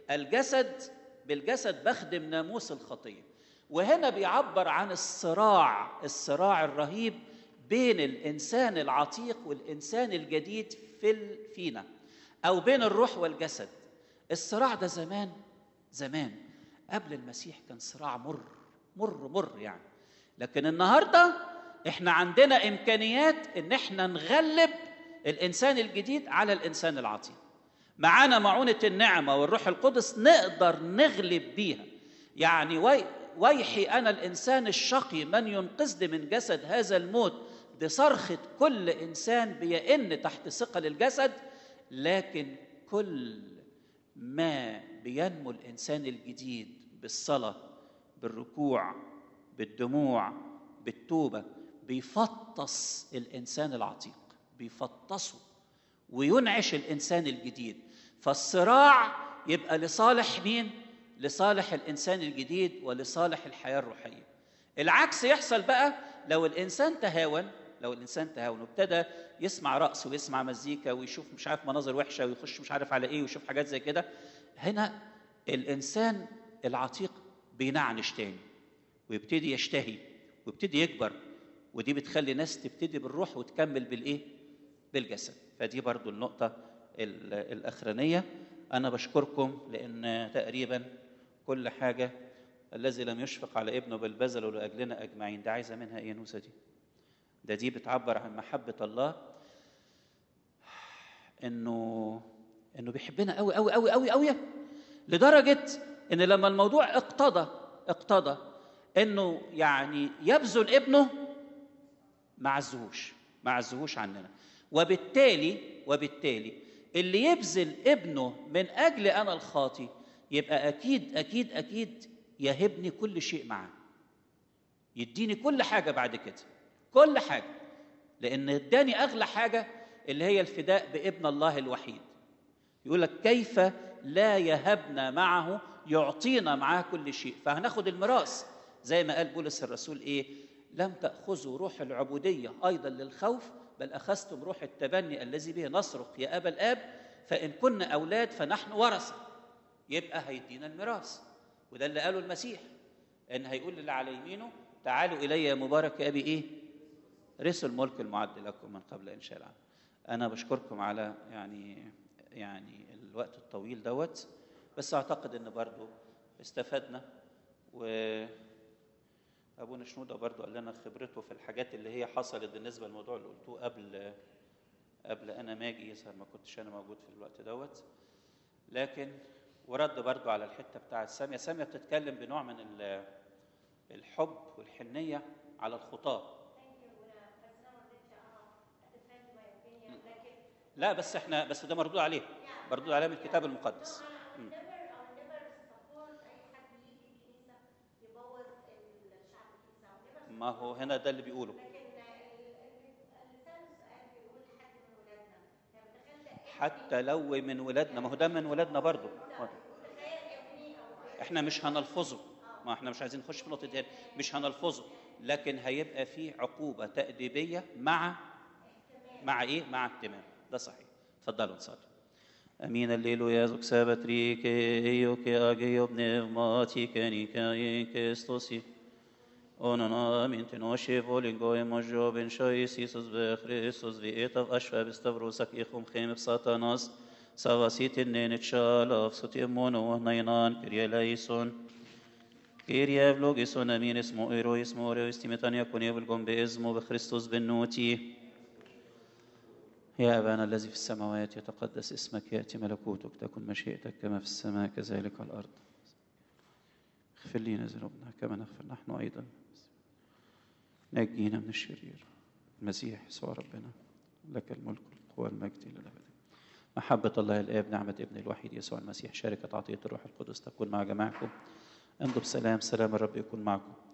[SPEAKER 3] بالجسد بخدم ناموس الخطية. وهنا بيعبر عن الصراع الرهيب بين الإنسان العتيق والإنسان الجديد فينا، أو بين الروح والجسد. الصراع ده زمان قبل المسيح كان صراع مر يعني. لكن النهارده احنا عندنا امكانيات ان احنا نغلب الانسان الجديد على الانسان العتيق. معانا معونة النعمة والروح القدس نقدر نغلب بيها. يعني ويحي انا الانسان الشقي من ينقذني من جسد هذا الموت. دي صرخة كل انسان بيئن تحت ثقل الجسد. لكن كل ما بينمو الانسان الجديد بالصلاة، بالركوع، بالدموع، بالتوبة، بيفطس الإنسان العتيق، بيفطسه وينعش الإنسان الجديد. فالصراع يبقى لصالح مين؟ لصالح الإنسان الجديد ولصالح الحياة الروحية. العكس يحصل بقى لو الإنسان تهاون وابتدى يسمع رقص ويسمع مزيكا ويشوف مش عارف مناظر وحشة ويخش مش عارف على إيه ويشوف حاجات زي كده. هنا الإنسان العتيق بينعنش تاني ويبتدي يشتهي ويبتدي يكبر. ودي بتخلي ناس تبتدي بالروح وتكمل بالإيه؟ بالجسد. فدي برضو النقطة الأخرانية. أنا بشكركم لأن تقريبا كل حاجة الذي لم يشفق على ابنه بل بذله لأجلنا أجمعين. ده عايزة منها إيه نوسة دي؟ دي بتعبر عن محبة الله، إنه بيحبنا قوي قوي قوي قوي قوي، لدرجة إن لما الموضوع اقتضى إنه يعني يبذل ابنه ما عزهوش عننا. وبالتالي اللي يبذل ابنه من أجل أنا الخاطي يبقى اكيد اكيد اكيد يهبني كل شيء معاه، يديني كل حاجه بعد كده، كل حاجه، لان اداني اغلى حاجه اللي هي الفداء بابن الله الوحيد. يقول لك كيف لا يهبنا معه، يعطينا معاه كل شيء. فهناخد الميراث زي ما قال بولس الرسول ايه؟ لم تأخذوا روح العبودية ايضا للخوف، بل اخذتم روح التبني الذي به نصرخ يا ابا الاب، فان كنا اولاد فنحن ورثه. يبقى هيدينا الميراث، وده اللي قاله المسيح، ان هيقول للي على يمينه تعالوا الي يا مبارك يا ابي ايه؟ رثوا الملك المعد لكم من قبل انشاء العالم. انا بشكركم على يعني الوقت الطويل دوت، بس اعتقد ان برضو استفدنا. وابونا شنودة برضو قال لنا خبرته في الحاجات اللي هي حصلت بالنسبه للموضوع اللي قلتوه قبل انا ما اجي، ما كنتش انا موجود في الوقت دوت، لكن ورد برضو على الحته بتاعه ساميه بتتكلم بنوع من الحب والحنيه على الخطاه. لا بس ده مردود عليه، مردود عليه من الكتاب المقدس. ما هو هنا ده اللي بيقوله. حتى لو من ولادنا، ما هو ده من ولادنا برضه، احنا مش هنلفظه، ما احنا مش عايزين نخش في نقطه دي، مش هنلفظه، لكن هيبقى فيه عقوبه تأديبيه مع ايه؟ مع اهتمام. ده صحيح. اتفضلوا نصلي. امين. الليلويا زوك سابتريك ايوك اجيو بنغماتيك نيكايك استوسي اوننا امين تنوشي فولينغوي مجو بن شايس يسوس بخريسوس فيئتف اشفى بستفروسك اخوم خيم بساتاناس سواسيت النين تشالاف سوتي امونو وهنينان كريا لايسون كيريا بلوغيسون امين اسمو ايرو اسمو اوريو استيمتان يكون يبلغم باسمو بخريستوس بنوتي. يا أبانا الذي في السماوات يتقدس اسمك، يأتي ملكوتك، تكن مشيئتك كما في السماء كذلك على الأرض. اغفر لنا ذنوبنا كما نغفر نحن أيضا، نجينا من الشرير. المسيح يسوع ربنا، لك الملك والقوة والمجد إلى الأبد. محبة الله الآب، نعمة ابن الوحيد يسوع المسيح، شركة عطية الروح القدس تكون مع جماعكم. امضوا بسلام، سلام الرب يكون معكم.